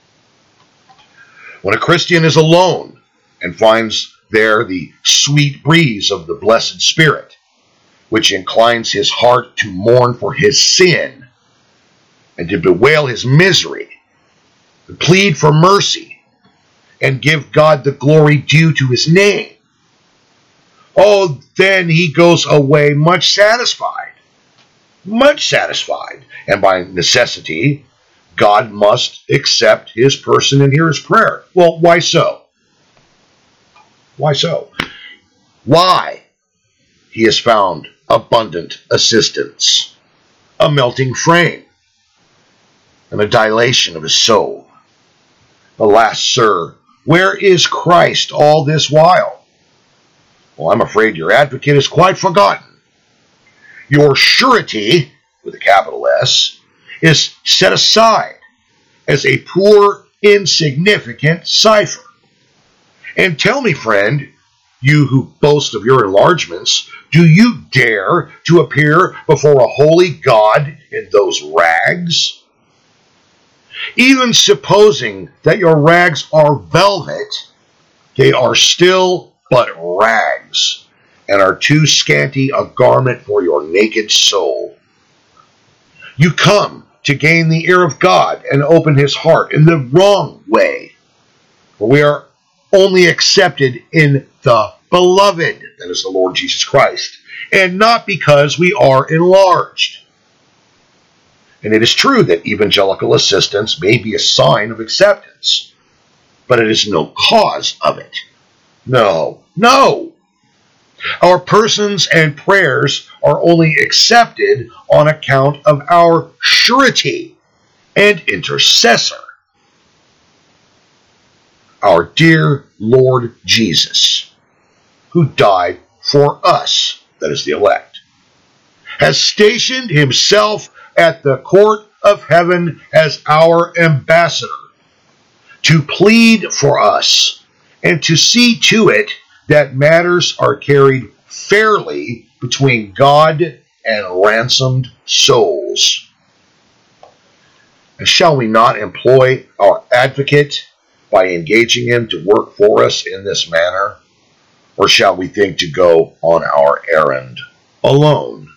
When a Christian is alone and finds there the sweet breeze of the blessed Spirit, which inclines his heart to mourn for his sin and to bewail his misery, to plead for mercy, and give God the glory due to his name, oh, then he goes away much satisfied, much satisfied, and by necessity, God must accept his person and hear his prayer. Well, why so? Why so? Why? He has found abundant assistance, a melting frame, and a dilation of his soul. Alas, sir, where is Christ all this while? Well, I'm afraid your advocate is quite forgotten. Your surety, with a capital S, is set aside as a poor, insignificant cipher. And tell me, friend, you who boast of your enlargements, do you dare to appear before a holy God in those rags? Even supposing that your rags are velvet, they are still but rags, and are too scanty a garment for your naked soul. You come to gain the ear of God and open his heart in the wrong way, for we are only accepted in the beloved, that is the Lord Jesus Christ, and not because we are enlarged. And it is true that evangelical assistance may be a sign of acceptance, but it is no cause of it. No, no. Our persons and prayers are only accepted on account of our surety and intercessor, our dear Lord Jesus, who died for us, that is the elect, has stationed himself at the court of heaven as our ambassador to plead for us and to see to it that matters are carried fairly between God and ransomed souls. And shall we not employ our advocate by engaging him to work for us in this manner? Or shall we think to go on our errand alone?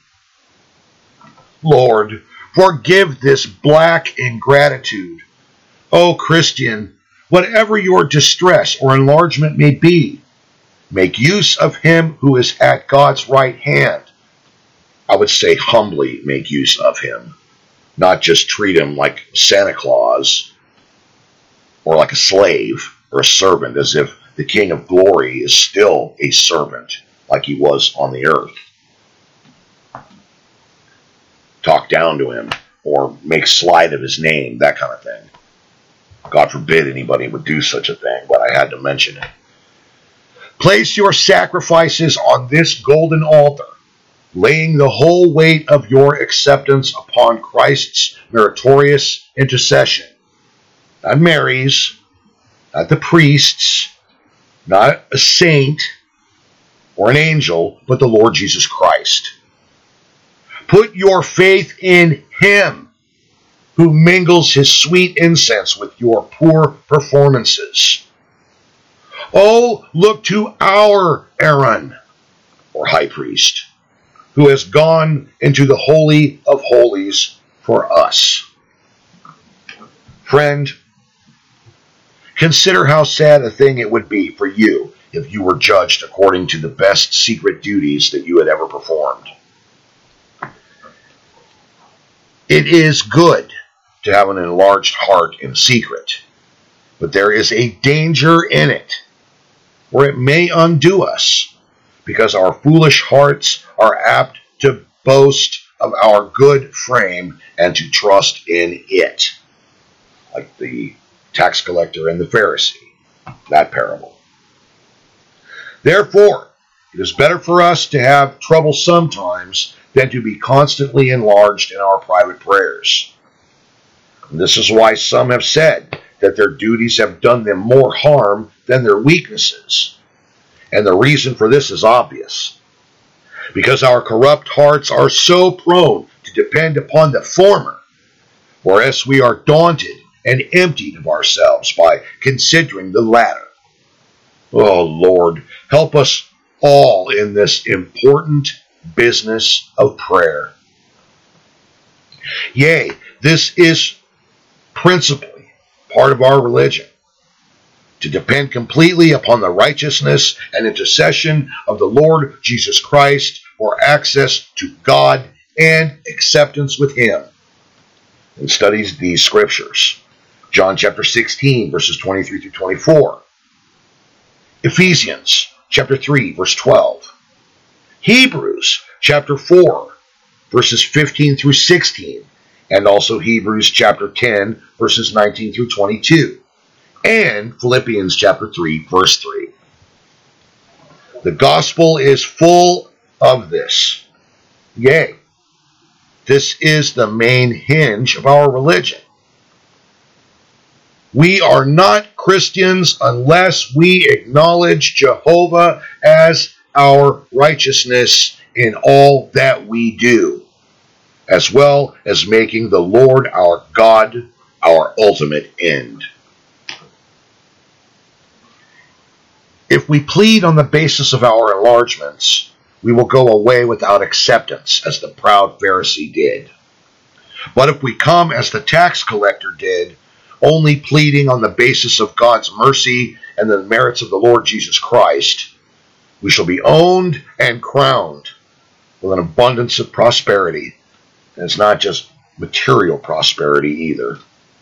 Lord, forgive this black ingratitude. O Christian, whatever your distress or enlargement may be, make use of him who is at God's right hand. I would say humbly make use of him, not just treat him like Santa Claus or like a slave or a servant, as if the King of Glory is still a servant like he was on the earth. Talk down to him or make slight of his name, that kind of thing. God forbid anybody would do such a thing, but I had to mention it. Place your sacrifices on this golden altar, laying the whole weight of your acceptance upon Christ's meritorious intercession. Not Mary's, not the priest's, not a saint or an angel, but the Lord Jesus Christ. Put your faith in him, who mingles his sweet incense with your poor performances. Oh, look to our Aaron, or high priest, who has gone into the Holy of Holies for us. Friend, consider how sad a thing it would be for you if you were judged according to the best secret duties that you had ever performed. It is good to have an enlarged heart in secret, but there is a danger in it, where it may undo us, because our foolish hearts are apt to boast of our good frame and to trust in it, like the tax collector and the Pharisee, that parable. Therefore, it is better for us to have trouble sometimes than to be constantly enlarged in our private prayers. And this is why some have said that their duties have done them more harm than their weaknesses. And the reason for this is obvious. because our corrupt hearts are so prone to depend upon the former, whereas we are daunted and emptied of ourselves by considering the latter. Oh Lord, help us all in this important business of prayer. Yea, this is principally part of our religion, to depend completely upon the righteousness and intercession of the Lord Jesus Christ for access to God and acceptance with Him. And studies these scriptures. John chapter sixteen, verses twenty-three through twenty-four. Ephesians chapter three, verse twelve. Hebrews chapter four, verses fifteen through sixteen. And also Hebrews chapter ten, verses nineteen through twenty-two. And Philippians chapter three, verse three. The gospel is full of this. Yea, this is the main hinge of our religion. We are not Christians unless we acknowledge Jehovah as our righteousness in all that we do, as well as making the Lord our God our ultimate end. If we plead on the basis of our enlargements, we will go away without acceptance, as the proud Pharisee did. But if we come as the tax collector did, only pleading on the basis of God's mercy and the merits of the Lord Jesus Christ, we shall be owned and crowned with an abundance of prosperity. And it's not just material prosperity either.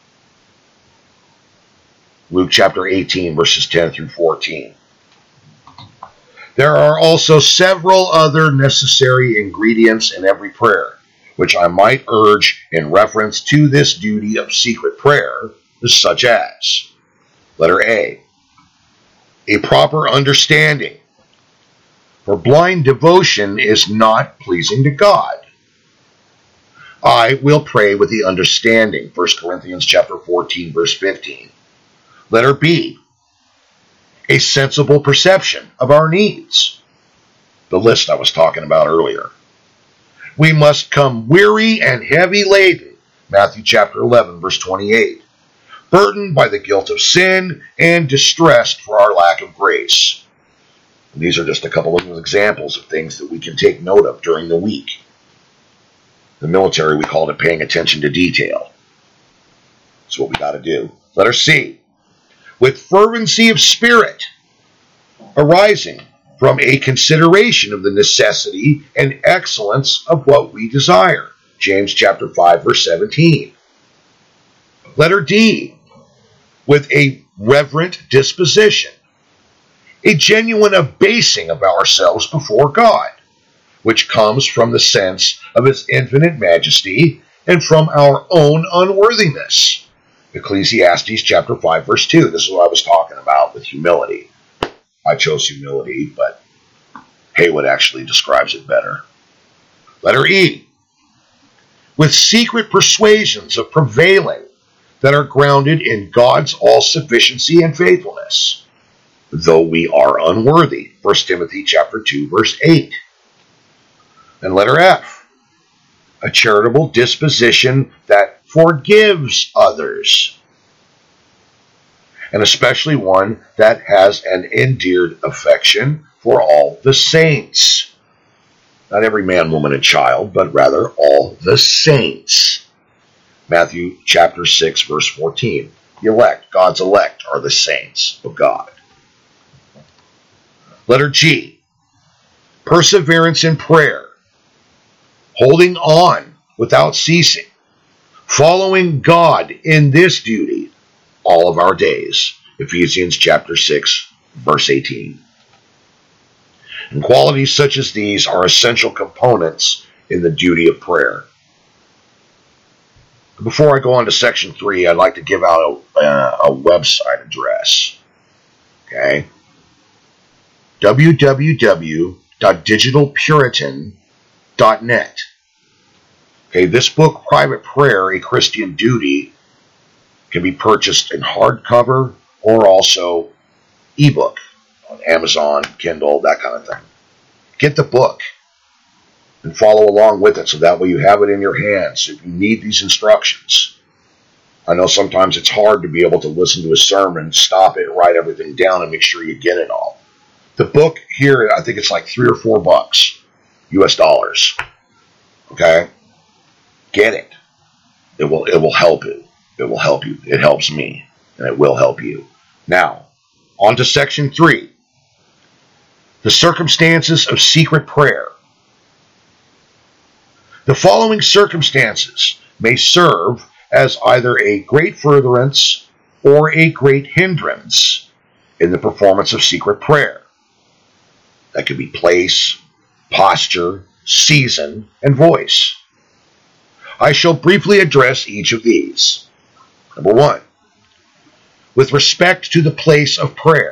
Luke chapter eighteen, verses ten through fourteen. There are also several other necessary ingredients in every prayer, which I might urge in reference to this duty of secret prayer, such as, letter A, a proper understanding. For blind devotion is not pleasing to God. I will pray with the understanding, First Corinthians chapter fourteen, verse fifteen. Letter B, a sensible perception of our needs. The list I was talking about earlier. We must come weary and heavy laden, Matthew chapter eleven, verse twenty-eight, burdened by the guilt of sin and distressed for our lack of grace. And these are just a couple of examples of things that we can take note of during the week. The military, we call it paying attention to detail. That's what we got to do. Letter C, with fervency of spirit, arising from a consideration of the necessity and excellence of what we desire. James chapter five, verse seventeen. Letter D, with a reverent disposition, a genuine abasing of ourselves before God, which comes from the sense of His infinite majesty and from our own unworthiness. Ecclesiastes chapter five, verse two. This is what I was talking about with humility. I chose humility, but Haywood actually describes it better. Letter E, with secret persuasions of prevailing that are grounded in God's all-sufficiency and faithfulness, though we are unworthy. First Timothy chapter two, verse eight. And letter F, a charitable disposition that forgives others, and especially one that has an endeared affection for all the saints. Not every man, woman, and child, but rather all the saints. Matthew chapter six, verse fourteen. The elect, God's elect, are the saints of God. Letter G, perseverance in prayer, holding on without ceasing, following God in this duty all of our days. Ephesians chapter six, verse eighteen. And qualities such as these are essential components in the duty of prayer. Before I go on to section three, I'd like to give out a, uh, a website address. Okay? w w w dot digital puritan dot net. Okay, this book, Private Prayer, A Christian Duty, can be purchased in hardcover or also ebook on Amazon, Kindle, that kind of thing. Get the book. and follow along with it so that way you have it in your hands if you need these instructions. I know sometimes it's hard to be able to listen to a sermon, stop it, write everything down, and make sure you get it all. The book here, I think it's like three or four bucks, U S dollars. Okay? Get it. It will, it will help you. It will help you. It helps me, and it will help you. Now, on to section three. The circumstances of secret prayer. The following circumstances may serve as either a great furtherance or a great hindrance in the performance of secret prayer. That could be place, posture, season, and voice. I shall briefly address each of these. Number one, with respect to the place of prayer,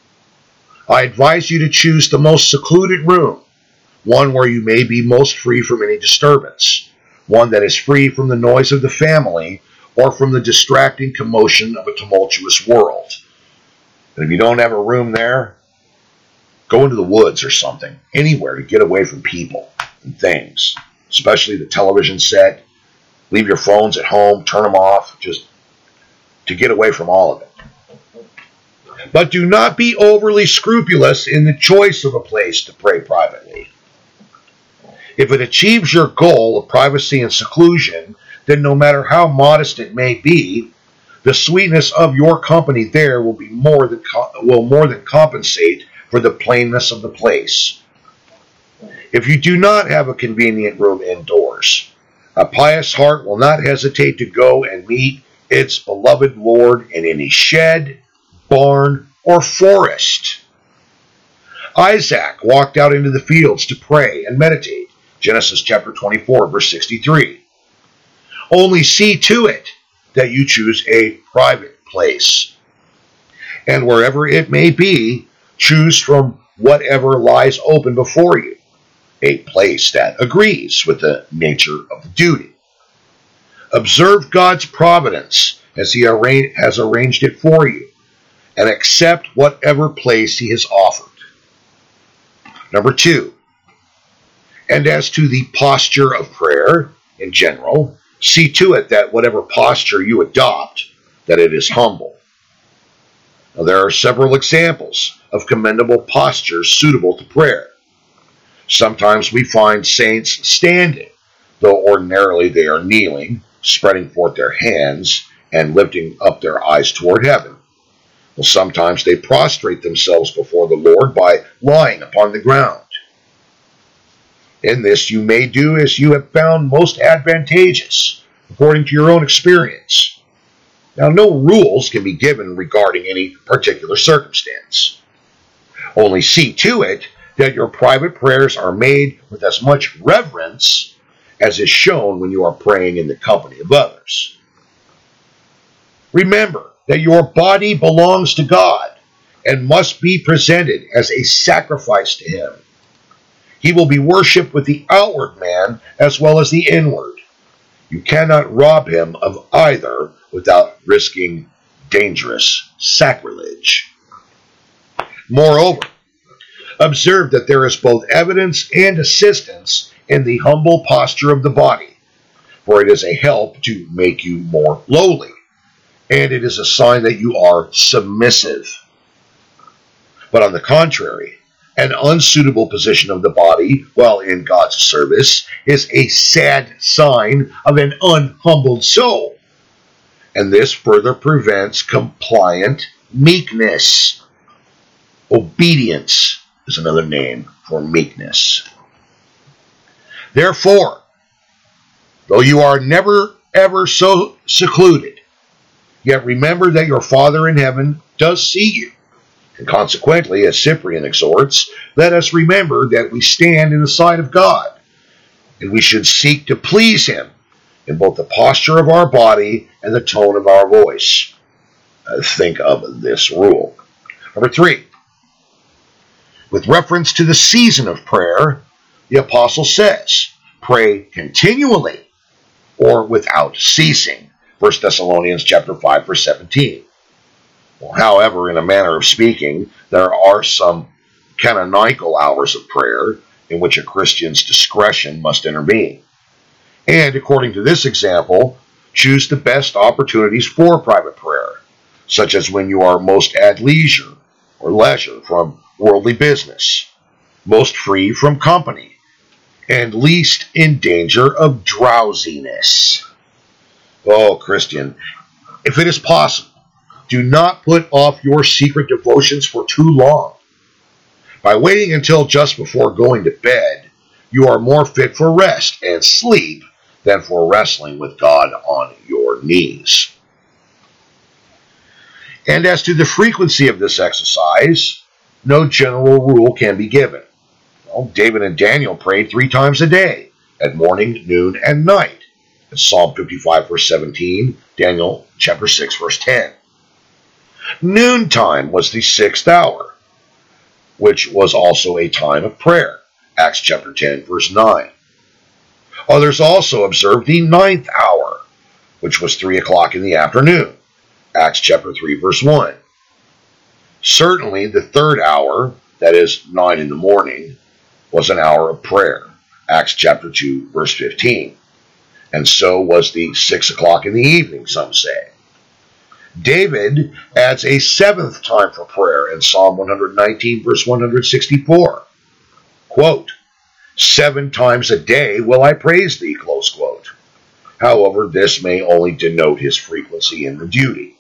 I advise you to choose the most secluded room, one where you may be most free from any disturbance, one that is free from the noise of the family or from the distracting commotion of a tumultuous world. And if you don't have a room there, go into the woods or something, anywhere to get away from people and things, especially the television set. Leave your phones at home, turn them off, just to get away from all of it. But do not be overly scrupulous in the choice of a place to pray privately. If it achieves your goal of privacy and seclusion, then no matter how modest it may be, the sweetness of your company there will be more than will more than compensate for the plainness of the place. If you do not have a convenient room indoors, a pious heart will not hesitate to go and meet its beloved Lord in any shed, barn, or forest. Isaac walked out into the fields to pray and meditate. Genesis chapter twenty-four, verse sixty-three. Only see to it that you choose a private place. And wherever it may be, choose from whatever lies open before you, a place that agrees with the nature of the duty. Observe God's providence as He arra- has arranged it for you, and accept whatever place He has offered. Number two, and as to the posture of prayer in general, see to it that whatever posture you adopt, that it is humble. Now, there are several examples of commendable postures suitable to prayer. Sometimes we find saints standing, though ordinarily they are kneeling, spreading forth their hands, and lifting up their eyes toward heaven. Well, sometimes they prostrate themselves before the Lord by lying upon the ground. In this you may do as you have found most advantageous, according to your own experience. Now, no rules can be given regarding any particular circumstance. Only see to it that your private prayers are made with as much reverence as is shown when you are praying in the company of others. Remember that your body belongs to God and must be presented as a sacrifice to Him. He will be worshipped with the outward man as well as the inward. You cannot rob Him of either without risking dangerous sacrilege. Moreover, observe that there is both evidence and assistance in the humble posture of the body, for it is a help to make you more lowly, and it is a sign that you are submissive. But on the contrary, an unsuitable position of the body while in God's service is a sad sign of an unhumbled soul, and this further prevents compliant meekness. Obedience is another name for meekness. Therefore, though you are never ever so secluded, yet remember that your Father in heaven does see you. And consequently, as Cyprian exhorts, let us remember that we stand in the sight of God, and we should seek to please Him in both the posture of our body and the tone of our voice. Uh, think of this rule. Number three, with reference to the season of prayer, the apostle says, pray continually or without ceasing. First Thessalonians chapter five, verse seventeen. Well, however, in a manner of speaking, there are some canonical hours of prayer, in which a Christian's discretion must intervene. And according to this example, choose the best opportunities for private prayer, such as when you are most at leisure or leisure from worldly business, most free from company, and least in danger of drowsiness. Oh, Christian, if it is possible, do not put off your secret devotions for too long. By waiting until just before going to bed, you are more fit for rest and sleep than for wrestling with God on your knees. And as to the frequency of this exercise, no general rule can be given. Well, David and Daniel prayed three times a day, at morning, noon, and night. In Psalm fifty-five, verse seventeen, Daniel chapter six, verse ten. Noontime was the sixth hour, which was also a time of prayer. Acts chapter ten, verse nine. Others also observed the ninth hour, which was three o'clock in the afternoon. Acts chapter three, verse one. Certainly the third hour, that is nine in the morning, was an hour of prayer. Acts chapter two, verse fifteen. And so was the six o'clock in the evening, some say. David adds a seventh time for prayer in Psalm one nineteen, verse one sixty-four. Quote, Seven times a day will I praise thee, close quote. However, this may only denote his frequency in the duty.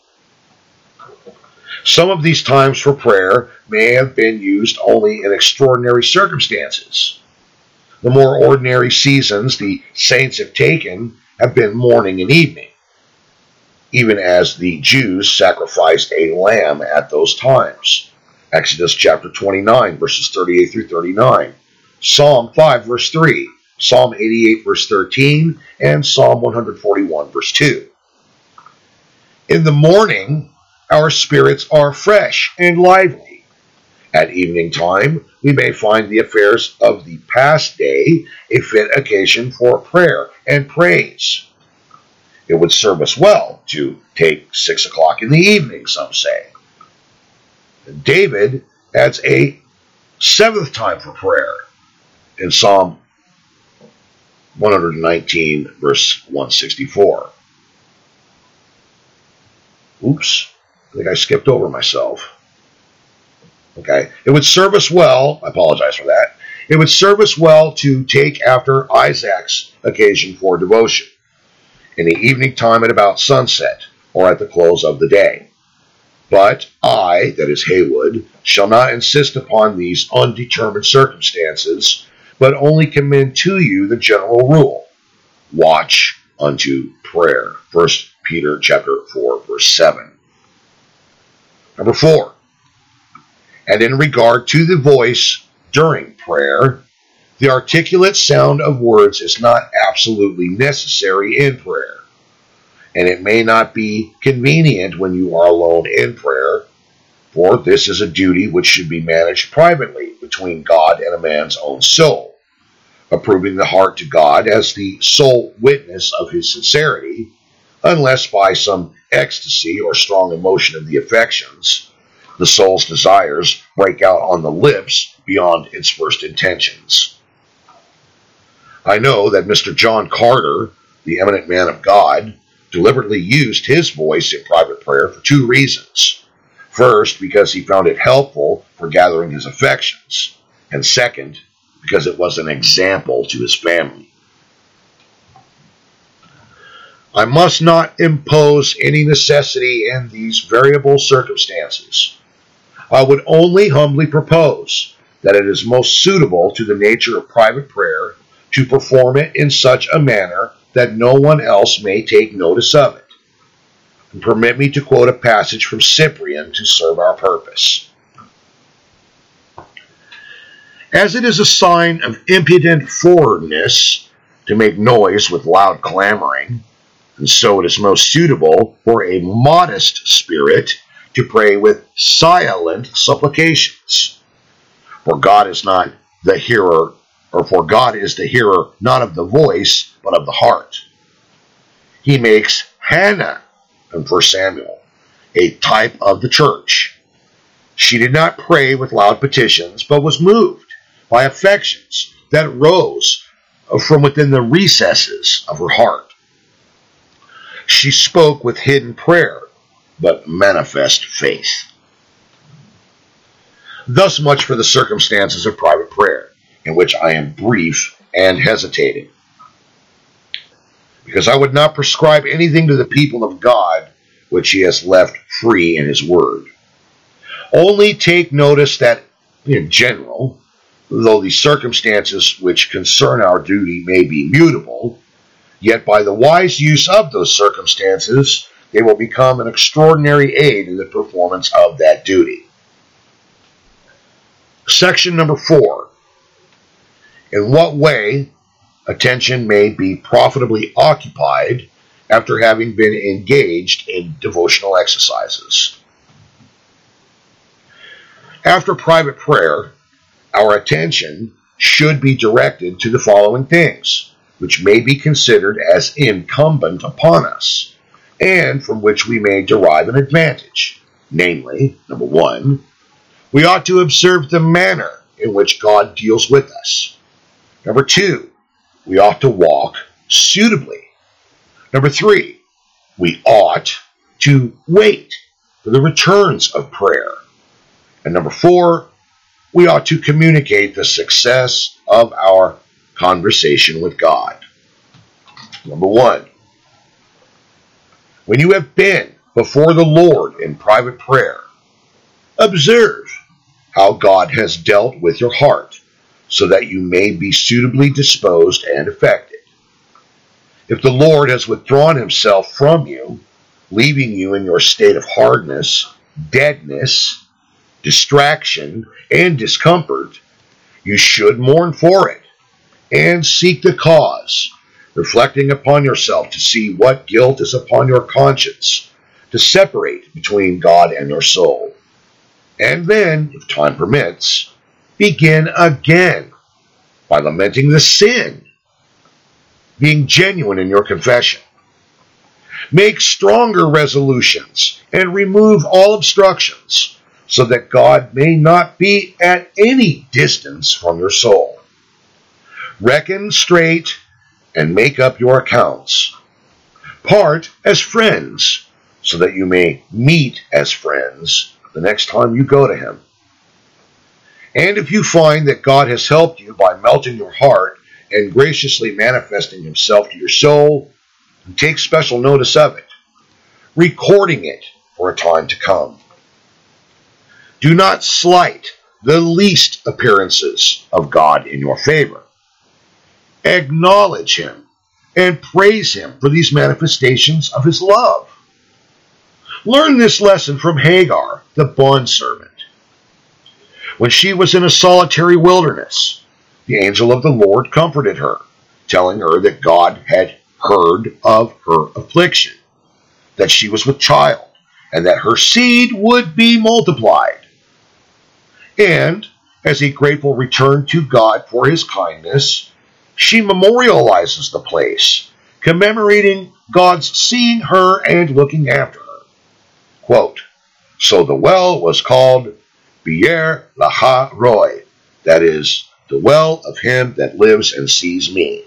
Some of these times for prayer may have been used only in extraordinary circumstances. The more ordinary seasons the saints have taken have been morning and evening, even as the Jews sacrificed a lamb at those times. Exodus chapter twenty-nine, verses thirty-eight through thirty-nine. Psalm five, verse three, Psalm eighty-eight, verse thirteen, and Psalm one forty-one, verse two. In the morning, our spirits are fresh and lively. At evening time, we may find the affairs of the past day a fit occasion for prayer and praise. It would serve us well to take six o'clock in the evening, some say. David adds a seventh time for prayer in Psalm one nineteen, verse one sixty-four. Oops, I think I skipped over myself. Okay, it would serve us well, I apologize for that, it would serve us well to take after Isaac's occasion for devotion, in the evening time at about sunset, or at the close of the day. But I, that is Haywood, shall not insist upon these undetermined circumstances, but only commend to you the general rule. Watch unto prayer. First Peter chapter four, verse seven. Number four. And in regard to the voice during prayer, the articulate sound of words is not absolutely necessary in prayer, and it may not be convenient when you are alone in prayer, for this is a duty which should be managed privately between God and a man's own soul, approving the heart to God as the sole witness of his sincerity, unless by some ecstasy or strong emotion of the affections, the soul's desires break out on the lips beyond its first intentions. I know that Mister John Carter, the eminent man of God, deliberately used his voice in private prayer for two reasons. First, because he found it helpful for gathering his affections, and second, because it was an example to his family. I must not impose any necessity in these variable circumstances. I would only humbly propose that it is most suitable to the nature of private prayer to perform it in such a manner that no one else may take notice of it. And permit me to quote a passage from Cyprian to serve our purpose. As it is a sign of impudent forwardness to make noise with loud clamoring, and so it is most suitable for a modest spirit to pray with silent supplications. For God is not the hearer, or for God is the hearer not of the voice, but of the heart. He makes Hannah, in First Samuel, a type of the church. She did not pray with loud petitions, but was moved by affections that rose from within the recesses of her heart. She spoke with hidden prayer, but manifest faith. Thus much for the circumstances of private prayer, in which I am brief and hesitating. Because I would not prescribe anything to the people of God which he has left free in his word. Only take notice that, in general, though the circumstances which concern our duty may be mutable, yet by the wise use of those circumstances, they will become an extraordinary aid in the performance of that duty. Section number four. In what way attention may be profitably occupied after having been engaged in devotional exercises. After private prayer, our attention should be directed to the following things, which may be considered as incumbent upon us, and from which we may derive an advantage. Namely, number one, we ought to observe the manner in which God deals with us. Number two, we ought to walk suitably. Number three, we ought to wait for the returns of prayer. And number four, we ought to communicate the success of our conversation with God. Number one, when you have been before the Lord in private prayer, observe how God has dealt with your heart, so that you may be suitably disposed and affected. If the Lord has withdrawn himself from you, leaving you in your state of hardness, deadness, distraction, and discomfort, you should mourn for it and seek the cause, reflecting upon yourself to see what guilt is upon your conscience, to separate between God and your soul. And then, if time permits, begin again by lamenting the sin, being genuine in your confession. Make stronger resolutions and remove all obstructions, so that God may not be at any distance from your soul. Reckon straight and make up your accounts. Part as friends, so that you may meet as friends the next time you go to him. And if you find that God has helped you by melting your heart and graciously manifesting himself to your soul, take special notice of it, recording it for a time to come. Do not slight the least appearances of God in your favor. Acknowledge him and praise him for these manifestations of his love. Learn this lesson from Hagar, the bondservant. When she was in a solitary wilderness, the angel of the Lord comforted her, telling her that God had heard of her affliction, that she was with child, and that her seed would be multiplied. And, as a grateful return to God for his kindness, she memorializes the place, commemorating God's seeing her and looking after her. Quote, so the well was called Be'er Laha Roy, that is, the well of him that lives and sees me.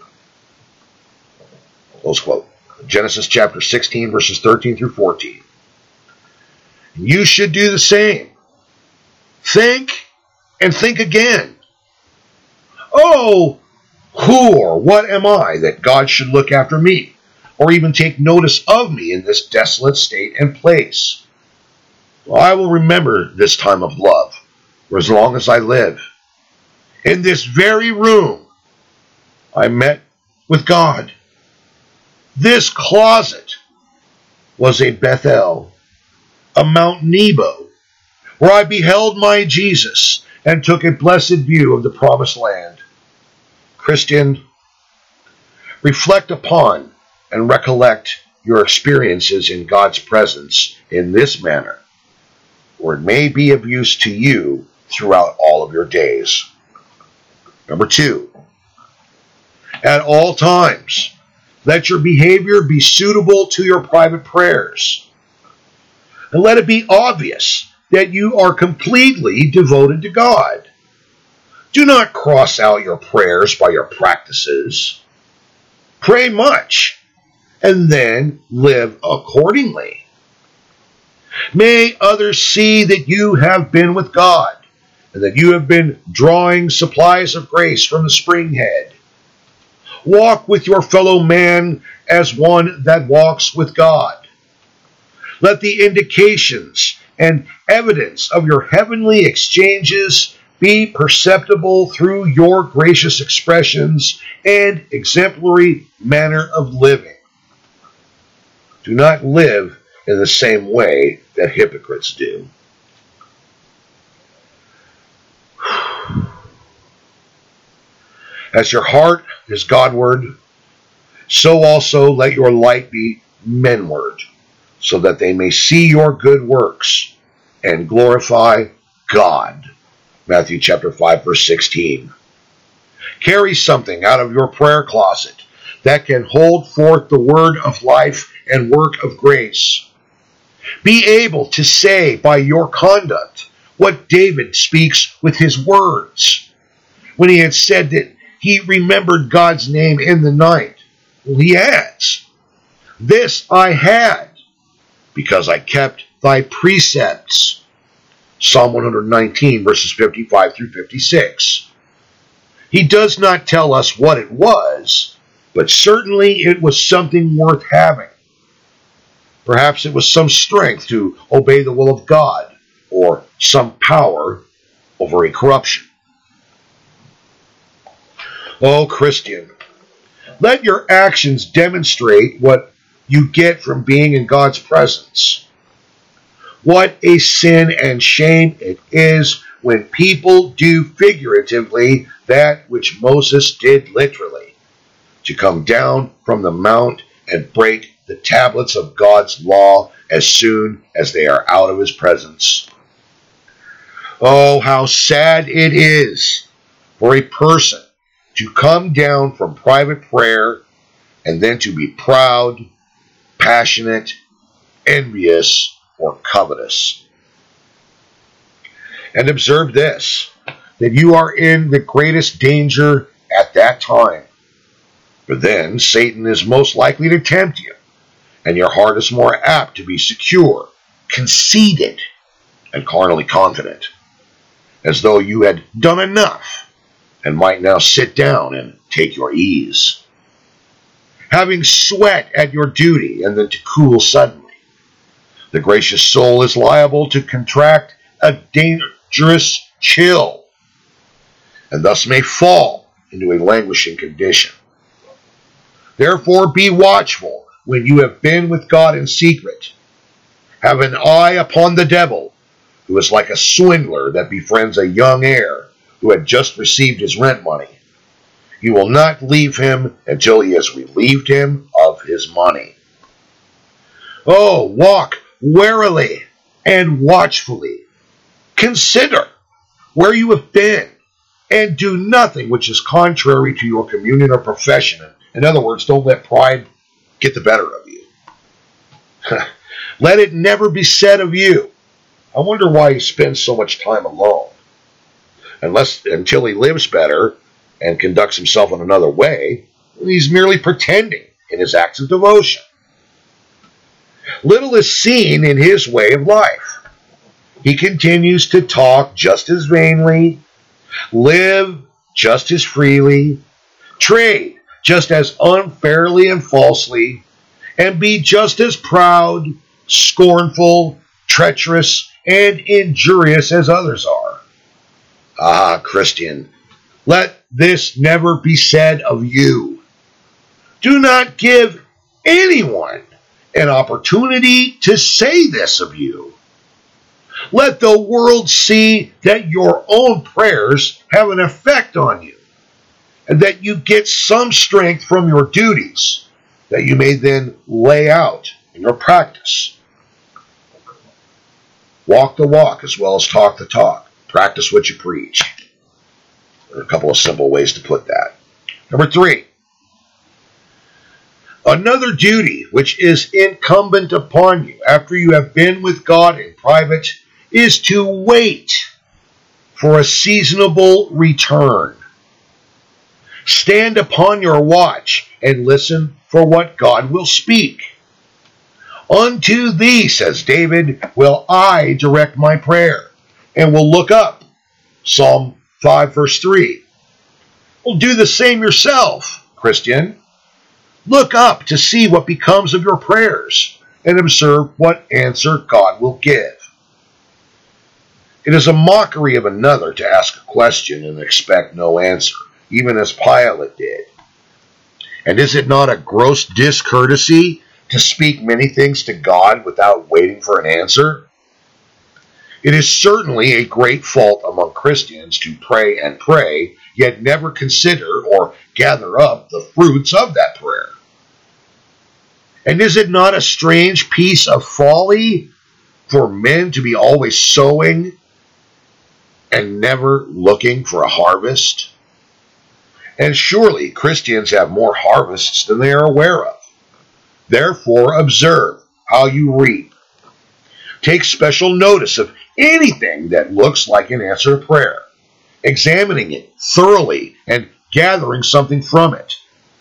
Close quote. Genesis chapter sixteen, verses thirteen through fourteen. You should do the same. Think and think again. Oh, who or what am I that God should look after me, or even take notice of me in this desolate state and place? Well, I will remember this time of love for as long as I live. In this very room, I met with God. This closet was a Bethel, a Mount Nebo, where I beheld my Jesus and took a blessed view of the promised land. Christian, reflect upon and recollect your experiences in God's presence in this manner, or it may be of use to you throughout all of your days. Number two, at all times, let your behavior be suitable to your private prayers. And let it be obvious that you are completely devoted to God. Do not cross out your prayers by your practices. Pray much, and then live accordingly. May others see that you have been with God, and that you have been drawing supplies of grace from the springhead. Walk with your fellow man as one that walks with God. Let the indications and evidence of your heavenly exchanges be perceptible through your gracious expressions and exemplary manner of living. Do not live in the same way that hypocrites do. As your heart is Godward, so also let your light be menward, so that they may see your good works and glorify God. Matthew chapter five, verse sixteen. Carry something out of your prayer closet that can hold forth the word of life and work of grace. Be able to say by your conduct what David speaks with his words, when he had said that he remembered God's name in the night. Well, he adds, "This I had, because I kept thy precepts." Psalm one nineteen, verses fifty-five through fifty-six. He does not tell us what it was, but certainly it was something worth having. Perhaps it was some strength to obey the will of God, or some power over a corruption. Oh, Christian, let your actions demonstrate what you get from being in God's presence. What a sin and shame it is when people do figuratively that which Moses did literally, to come down from the mount and break the tablets of God's law as soon as they are out of his presence. Oh, how sad it is for a person to come down from private prayer and then to be proud, passionate, envious, or covetous. And observe this, that you are in the greatest danger at that time. For then Satan is most likely to tempt you, and your heart is more apt to be secure, conceited, and carnally confident, as though you had done enough and might now sit down and take your ease, having sweat at your duty and then to cool suddenly. The gracious soul is liable to contract a dangerous chill, and thus may fall into a languishing condition. Therefore be watchful when you have been with God in secret. Have an eye upon the devil, who is like a swindler that befriends a young heir who had just received his rent money. You will not leave him until he has relieved him of his money. Oh, walk warily and watchfully. Consider where you have been, and do nothing which is contrary to your communion or profession. In other words, don't let pride get the better of you. Let it never be said of you, "I wonder why he spends so much time alone." Unless until he lives better and conducts himself in another way, he's merely pretending in his acts of devotion. Little is seen in his way of life. He continues to talk just as vainly, live just as freely, trade just as unfairly and falsely, and be just as proud, scornful, treacherous, and injurious as others are. Ah, Christian, let this never be said of you. Do not give anyone an opportunity to say this of you. Let the world see that your own prayers have an effect on you, and that you get some strength from your duties that you may then lay out in your practice. Walk the walk as well as talk the talk. Practice what you preach. There are a couple of simple ways to put that. Number three, another duty which is incumbent upon you after you have been with God in private is to wait for a seasonable return. Stand upon your watch and listen for what God will speak. Unto thee, says David, will I direct my prayer, and will look up. Psalm five, verse three. Well, do the same yourself, Christian. Look up to see what becomes of your prayers, and observe what answer God will give. It is a mockery of another to ask a question and expect no answer, even as Pilate did. And is it not a gross discourtesy to speak many things to God without waiting for an answer? It is certainly a great fault among Christians to pray and pray, yet never consider or gather up the fruits of that prayer. And is it not a strange piece of folly for men to be always sowing and never looking for a harvest? And surely Christians have more harvests than they are aware of. Therefore, observe how you reap. Take special notice of anything that looks like an answer to prayer, examining it thoroughly and gathering something from it.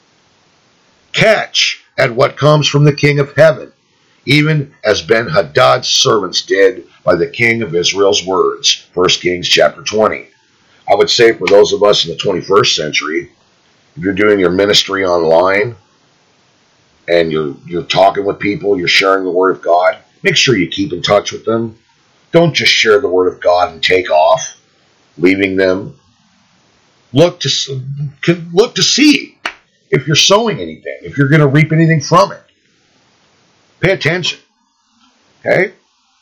Catch at what comes from the King of Heaven, even as Ben-Hadad's servants did by the King of Israel's words. First Kings chapter twenty. I would say for those of us in the twenty-first century, if you're doing your ministry online and you're you're talking with people, you're sharing the Word of God, make sure you keep in touch with them. Don't just share the Word of God and take off, leaving them. Look to look to see if you're sowing anything, if you're going to reap anything from it. Pay attention. Okay?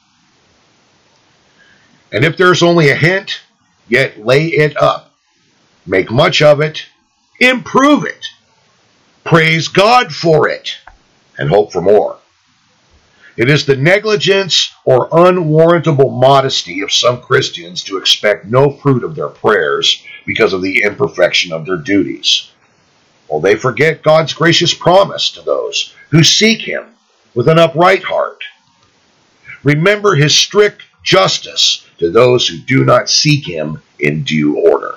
And if there's only a hint, yet lay it up. Make much of it. Improve it. Praise God for it. And hope for more. It is the negligence or unwarrantable modesty of some Christians to expect no fruit of their prayers because of the imperfection of their duties. Well, they forget God's gracious promise to those who seek Him with an upright heart. Remember His strict justice to those who do not seek Him in due order.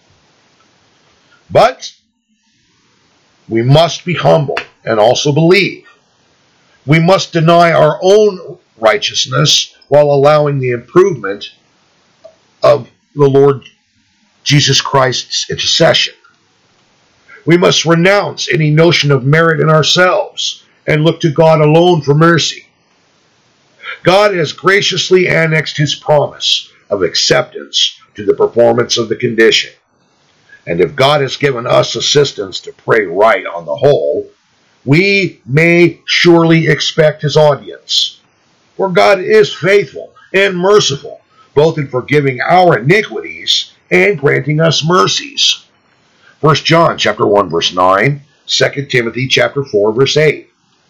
But we must be humble and also believe. We must deny our own righteousness while allowing the improvement of the Lord Jesus Christ's intercession. We must renounce any notion of merit in ourselves and look to God alone for mercy. God has graciously annexed His promise of acceptance to the performance of the condition. And if God has given us assistance to pray right on the whole, we may surely expect His audience. For God is faithful and merciful, both in forgiving our iniquities and granting us mercies. First John chapter one, verse nine, Second Timothy chapter four, verse eight.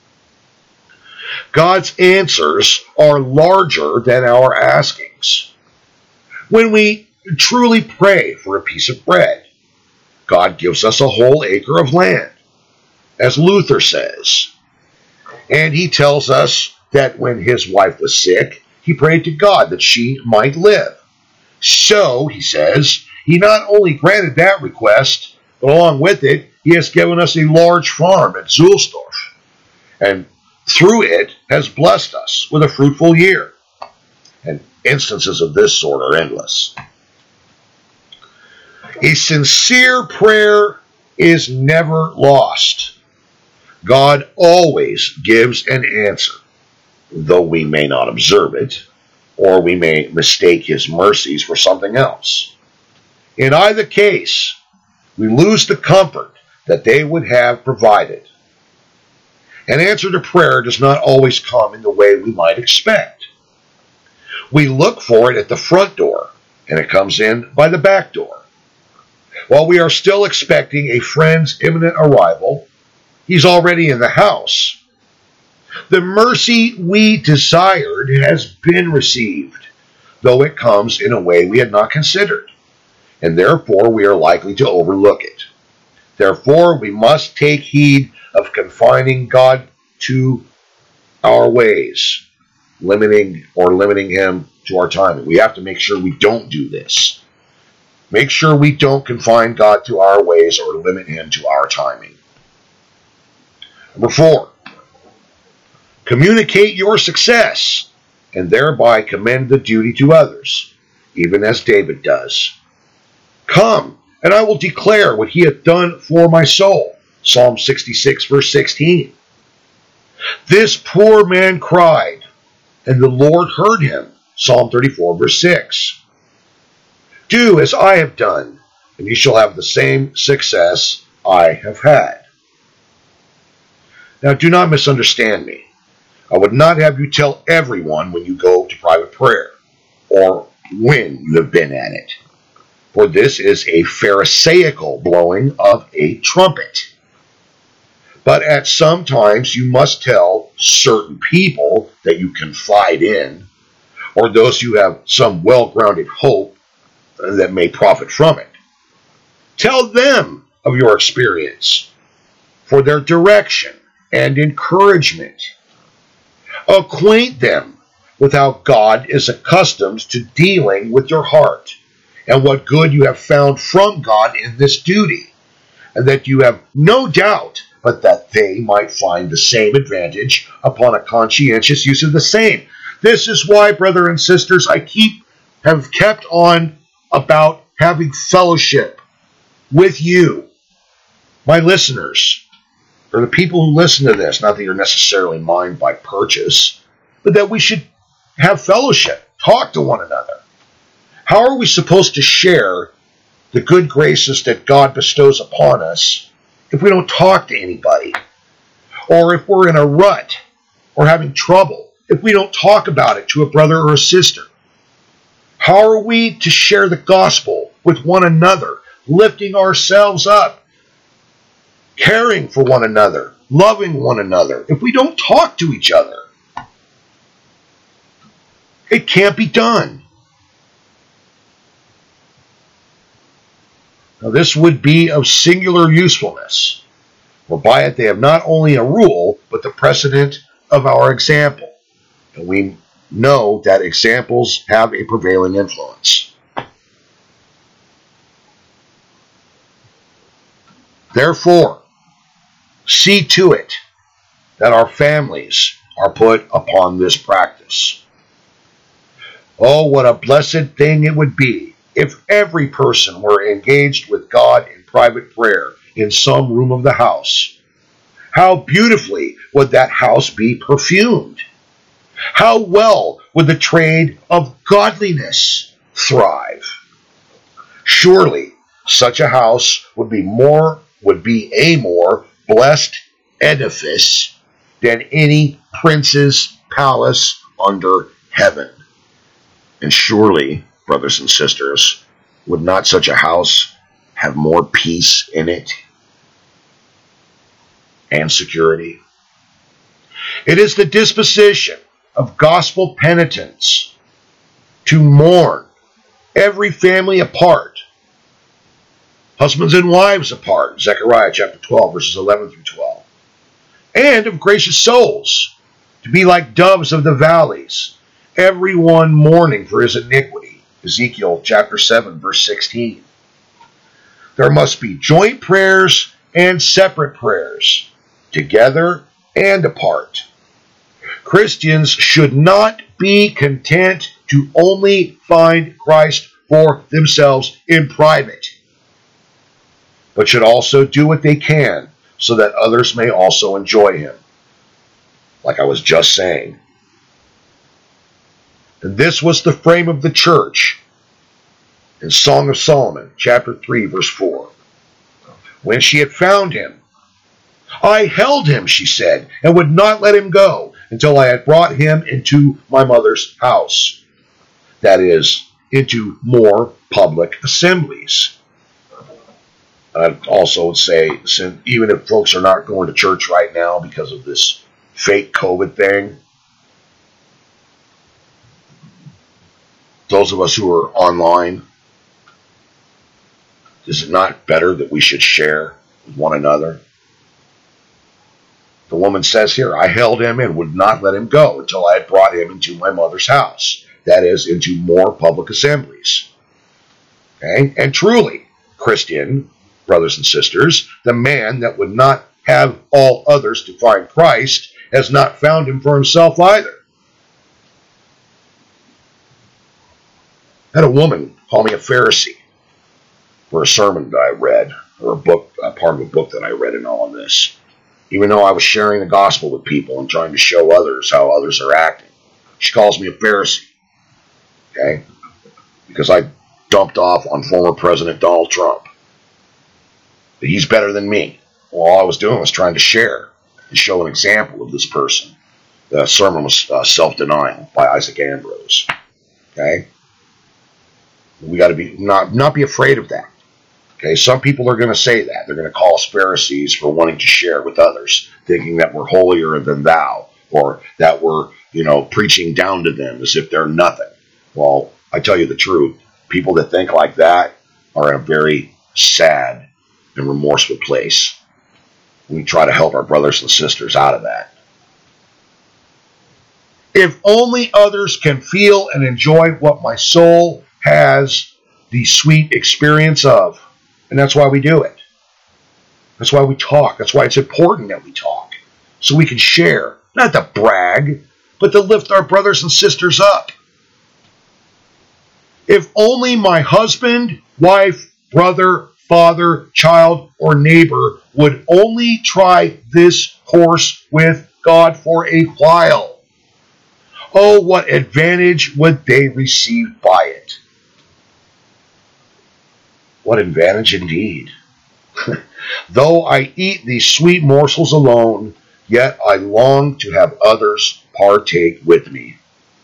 God's answers are larger than our askings. When we truly pray for a piece of bread, God gives us a whole acre of land, as Luther says. And he tells us that when his wife was sick, he prayed to God that she might live. So, he says, he not only granted that request, but along with it, he has given us a large farm at Zulsdorf, and through it has blessed us with a fruitful year. And instances of this sort are endless. A sincere prayer is never lost. God always gives an answer, though we may not observe it, or we may mistake His mercies for something else. In either case, we lose the comfort that they would have provided. An answer to prayer does not always come in the way we might expect. We look for it at the front door, and it comes in by the back door. While we are still expecting a friend's imminent arrival, he's already in the house. The mercy we desired has been received, though it comes in a way we had not considered, and therefore we are likely to overlook it. Therefore, we must take heed of confining God to our ways, limiting or limiting Him to our timing. We have to make sure we don't do this. Make sure we don't confine God to our ways or limit him to our timing. Number four, communicate your success and thereby commend the duty to others, even as David does. Come, and I will declare what he hath done for my soul. Psalm sixty-six, verse sixteen. This poor man cried, and the Lord heard him. Psalm thirty-four, verse six. Do as I have done, and you shall have the same success I have had. Now, do not misunderstand me. I would not have you tell everyone when you go to private prayer, or when you have been at it. For this is a pharisaical blowing of a trumpet. But at some times you must tell certain people that you confide in, or those who have some well-grounded hope that may profit from it. Tell them of your experience for their direction and encouragement. Acquaint them with how God is accustomed to dealing with your heart, and what good you have found from God in this duty, and that you have no doubt but that they might find the same advantage upon a conscientious use of the same. This is why, brother and sisters, I keep have kept on about having fellowship with you, my listeners, or the people who listen to this. Not that you're necessarily mine by purchase, but that we should have fellowship, talk to one another. How are we supposed to share the good graces that God bestows upon us if we don't talk to anybody? Or if we're in a rut or having trouble, if we don't talk about it to a brother or a sister? How are we to share the gospel with one another, lifting ourselves up, caring for one another, loving one another, if we don't talk to each other? It can't be done. Now, this would be of singular usefulness, for by it they have not only a rule, but the precedent of our example. And we know that examples have a prevailing influence. Therefore, see to it that our families are put upon this practice. Oh, what a blessed thing it would be if every person were engaged with God in private prayer in some room of the house. How beautifully would that house be perfumed! How well would the trade of godliness thrive! Surely such a house would be more would be a more blessed edifice than any prince's palace under heaven. And surely, brothers and sisters, would not such a house have more peace in it and security? It is the disposition of gospel penitents to mourn every family apart, husbands and wives apart, Zechariah chapter twelve, verses eleven through twelve, and of gracious souls to be like doves of the valleys, everyone mourning for his iniquity, Ezekiel chapter seven, verse sixteen. There must be joint prayers and separate prayers, together and apart. Christians should not be content to only find Christ for themselves in private, but should also do what they can so that others may also enjoy him, like I was just saying. And this was the frame of the church in Song of Solomon, chapter three, verse four. When she had found him, I held him, she said, and would not let him go until I had brought him into my mother's house. That is, into more public assemblies. I'd also say, even if folks are not going to church right now because of this fake COVID thing, those of us who are online, is it not better that we should share with one another? The woman says here, I held him and would not let him go until I had brought him into my mother's house. That is, into more public assemblies. Okay? And truly, Christian brothers and sisters, the man that would not have all others to find Christ has not found him for himself either. I had a woman call me a Pharisee for a sermon that I read, or a book, a part of a book that I read in all of this. Even though I was sharing the gospel with people and trying to show others how others are acting. She calls me a Pharisee. Okay? Because I dumped off on former President Donald Trump. That he's better than me. Well, all I was doing was trying to share and show an example of this person. The sermon was uh, Self-Denial by Isaac Ambrose. Okay? We got to be not not be afraid of that. Okay, some people are going to say that. They're going to call us Pharisees for wanting to share with others, thinking that we're holier than thou, or that we're, you know, preaching down to them as if they're nothing. Well, I tell you the truth. People that think like that are in a very sad and remorseful place. We try to help our brothers and sisters out of that. If only others can feel and enjoy what my soul has the sweet experience of. And that's why we do it. That's why we talk. That's why it's important that we talk. So we can share. Not to brag, but to lift our brothers and sisters up. If only my husband, wife, brother, father, child, or neighbor would only try this course with God for a while. Oh, what advantage would they receive by it? What advantage indeed. Though I eat these sweet morsels alone, yet I long to have others partake with me.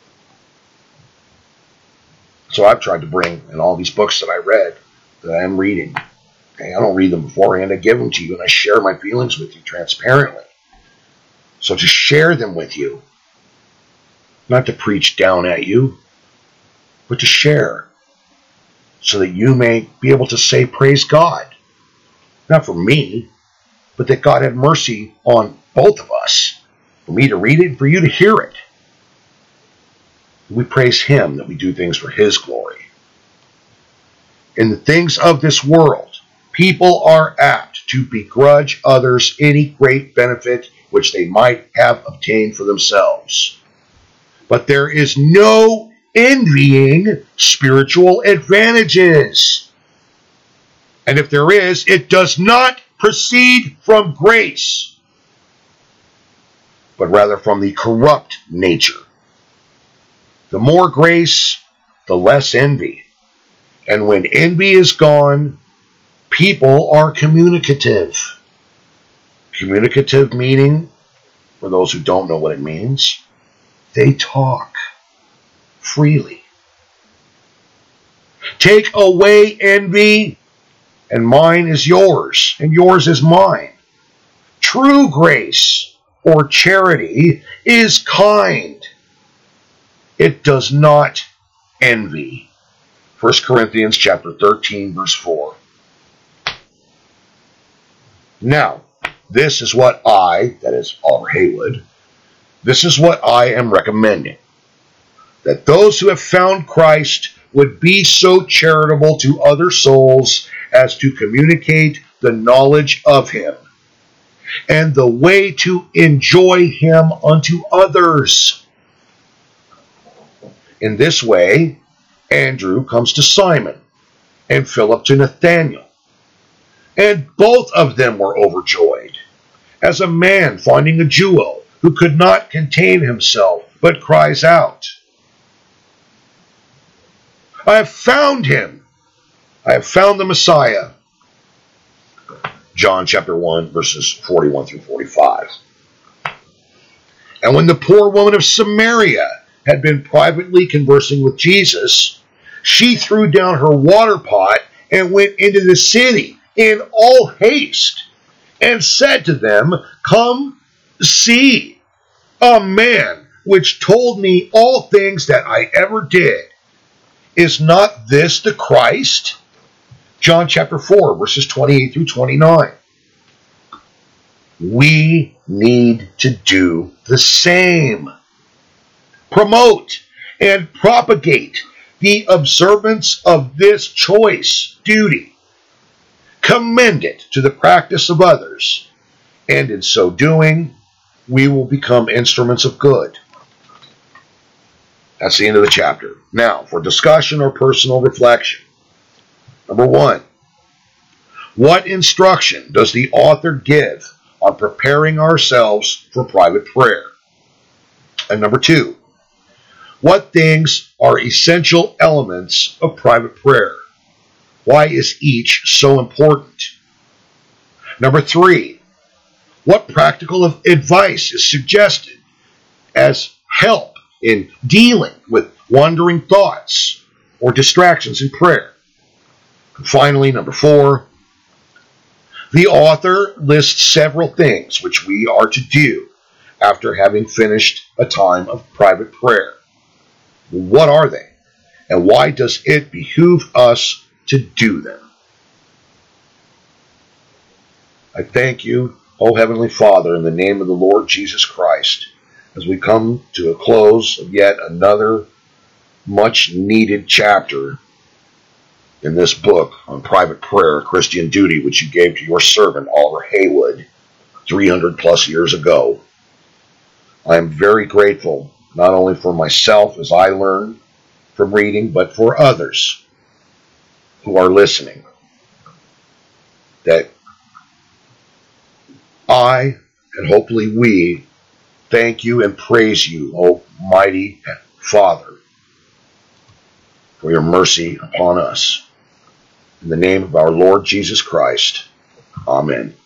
So I've tried to bring in all these books that I read, that I am reading. Okay, I don't read them beforehand. I give them to you and I share my feelings with you transparently. So to share them with you, not to preach down at you, but to share. So that you may be able to say, praise God. Not for me, but that God had mercy on both of us. For me to read it and for you to hear it. We praise Him that we do things for His glory. In the things of this world, people are apt to begrudge others any great benefit which they might have obtained for themselves. But there is no envying spiritual advantages. And if there is, it does not proceed from grace, but rather from the corrupt nature. The more grace, the less envy. And when envy is gone, people are communicative. Communicative meaning, for those who don't know what it means, they talk freely. Take away envy, and mine is yours, and yours is mine. True grace, or charity, is kind. It does not envy. First Corinthians chapter thirteen, verse four. Now, this is what I, that is Oliver Haywood, this is what I am recommending. That those who have found Christ would be so charitable to other souls as to communicate the knowledge of Him, and the way to enjoy Him unto others. In this way, Andrew comes to Simon, and Philip to Nathanael. And both of them were overjoyed, as a man finding a jewel, who could not contain himself, but cries out, I have found him! I have found the Messiah. John chapter one, verses forty-one through forty-five. And when the poor woman of Samaria had been privately conversing with Jesus, she threw down her water pot and went into the city in all haste, and said to them, Come see a man which told me all things that I ever did. Is not this the Christ? John chapter four, verses twenty-eight through twenty-nine. We need to do the same. Promote and propagate the observance of this choice duty, commend it to the practice of others, and in so doing, we will become instruments of good. That's the end of the chapter. Now, for discussion or personal reflection. Number one, what instruction does the author give on preparing ourselves for private prayer? And number two, what things are essential elements of private prayer? Why is each so important? Number three, what practical advice is suggested as help in dealing with wandering thoughts or distractions in prayer? And finally, number four, the author lists several things which we are to do after having finished a time of private prayer. What are they? And why does it behoove us to do them? I thank you, O Heavenly Father, in the name of the Lord Jesus Christ, as we come to a close of yet another much needed chapter in this book on private prayer, Christian duty, which you gave to your servant Oliver Haywood three hundred plus years ago. I am very grateful, not only for myself as I learn from reading, but for others who are listening, that I, and hopefully we, thank you and praise you, Almighty Father, for your mercy upon us. In the name of our Lord Jesus Christ, amen.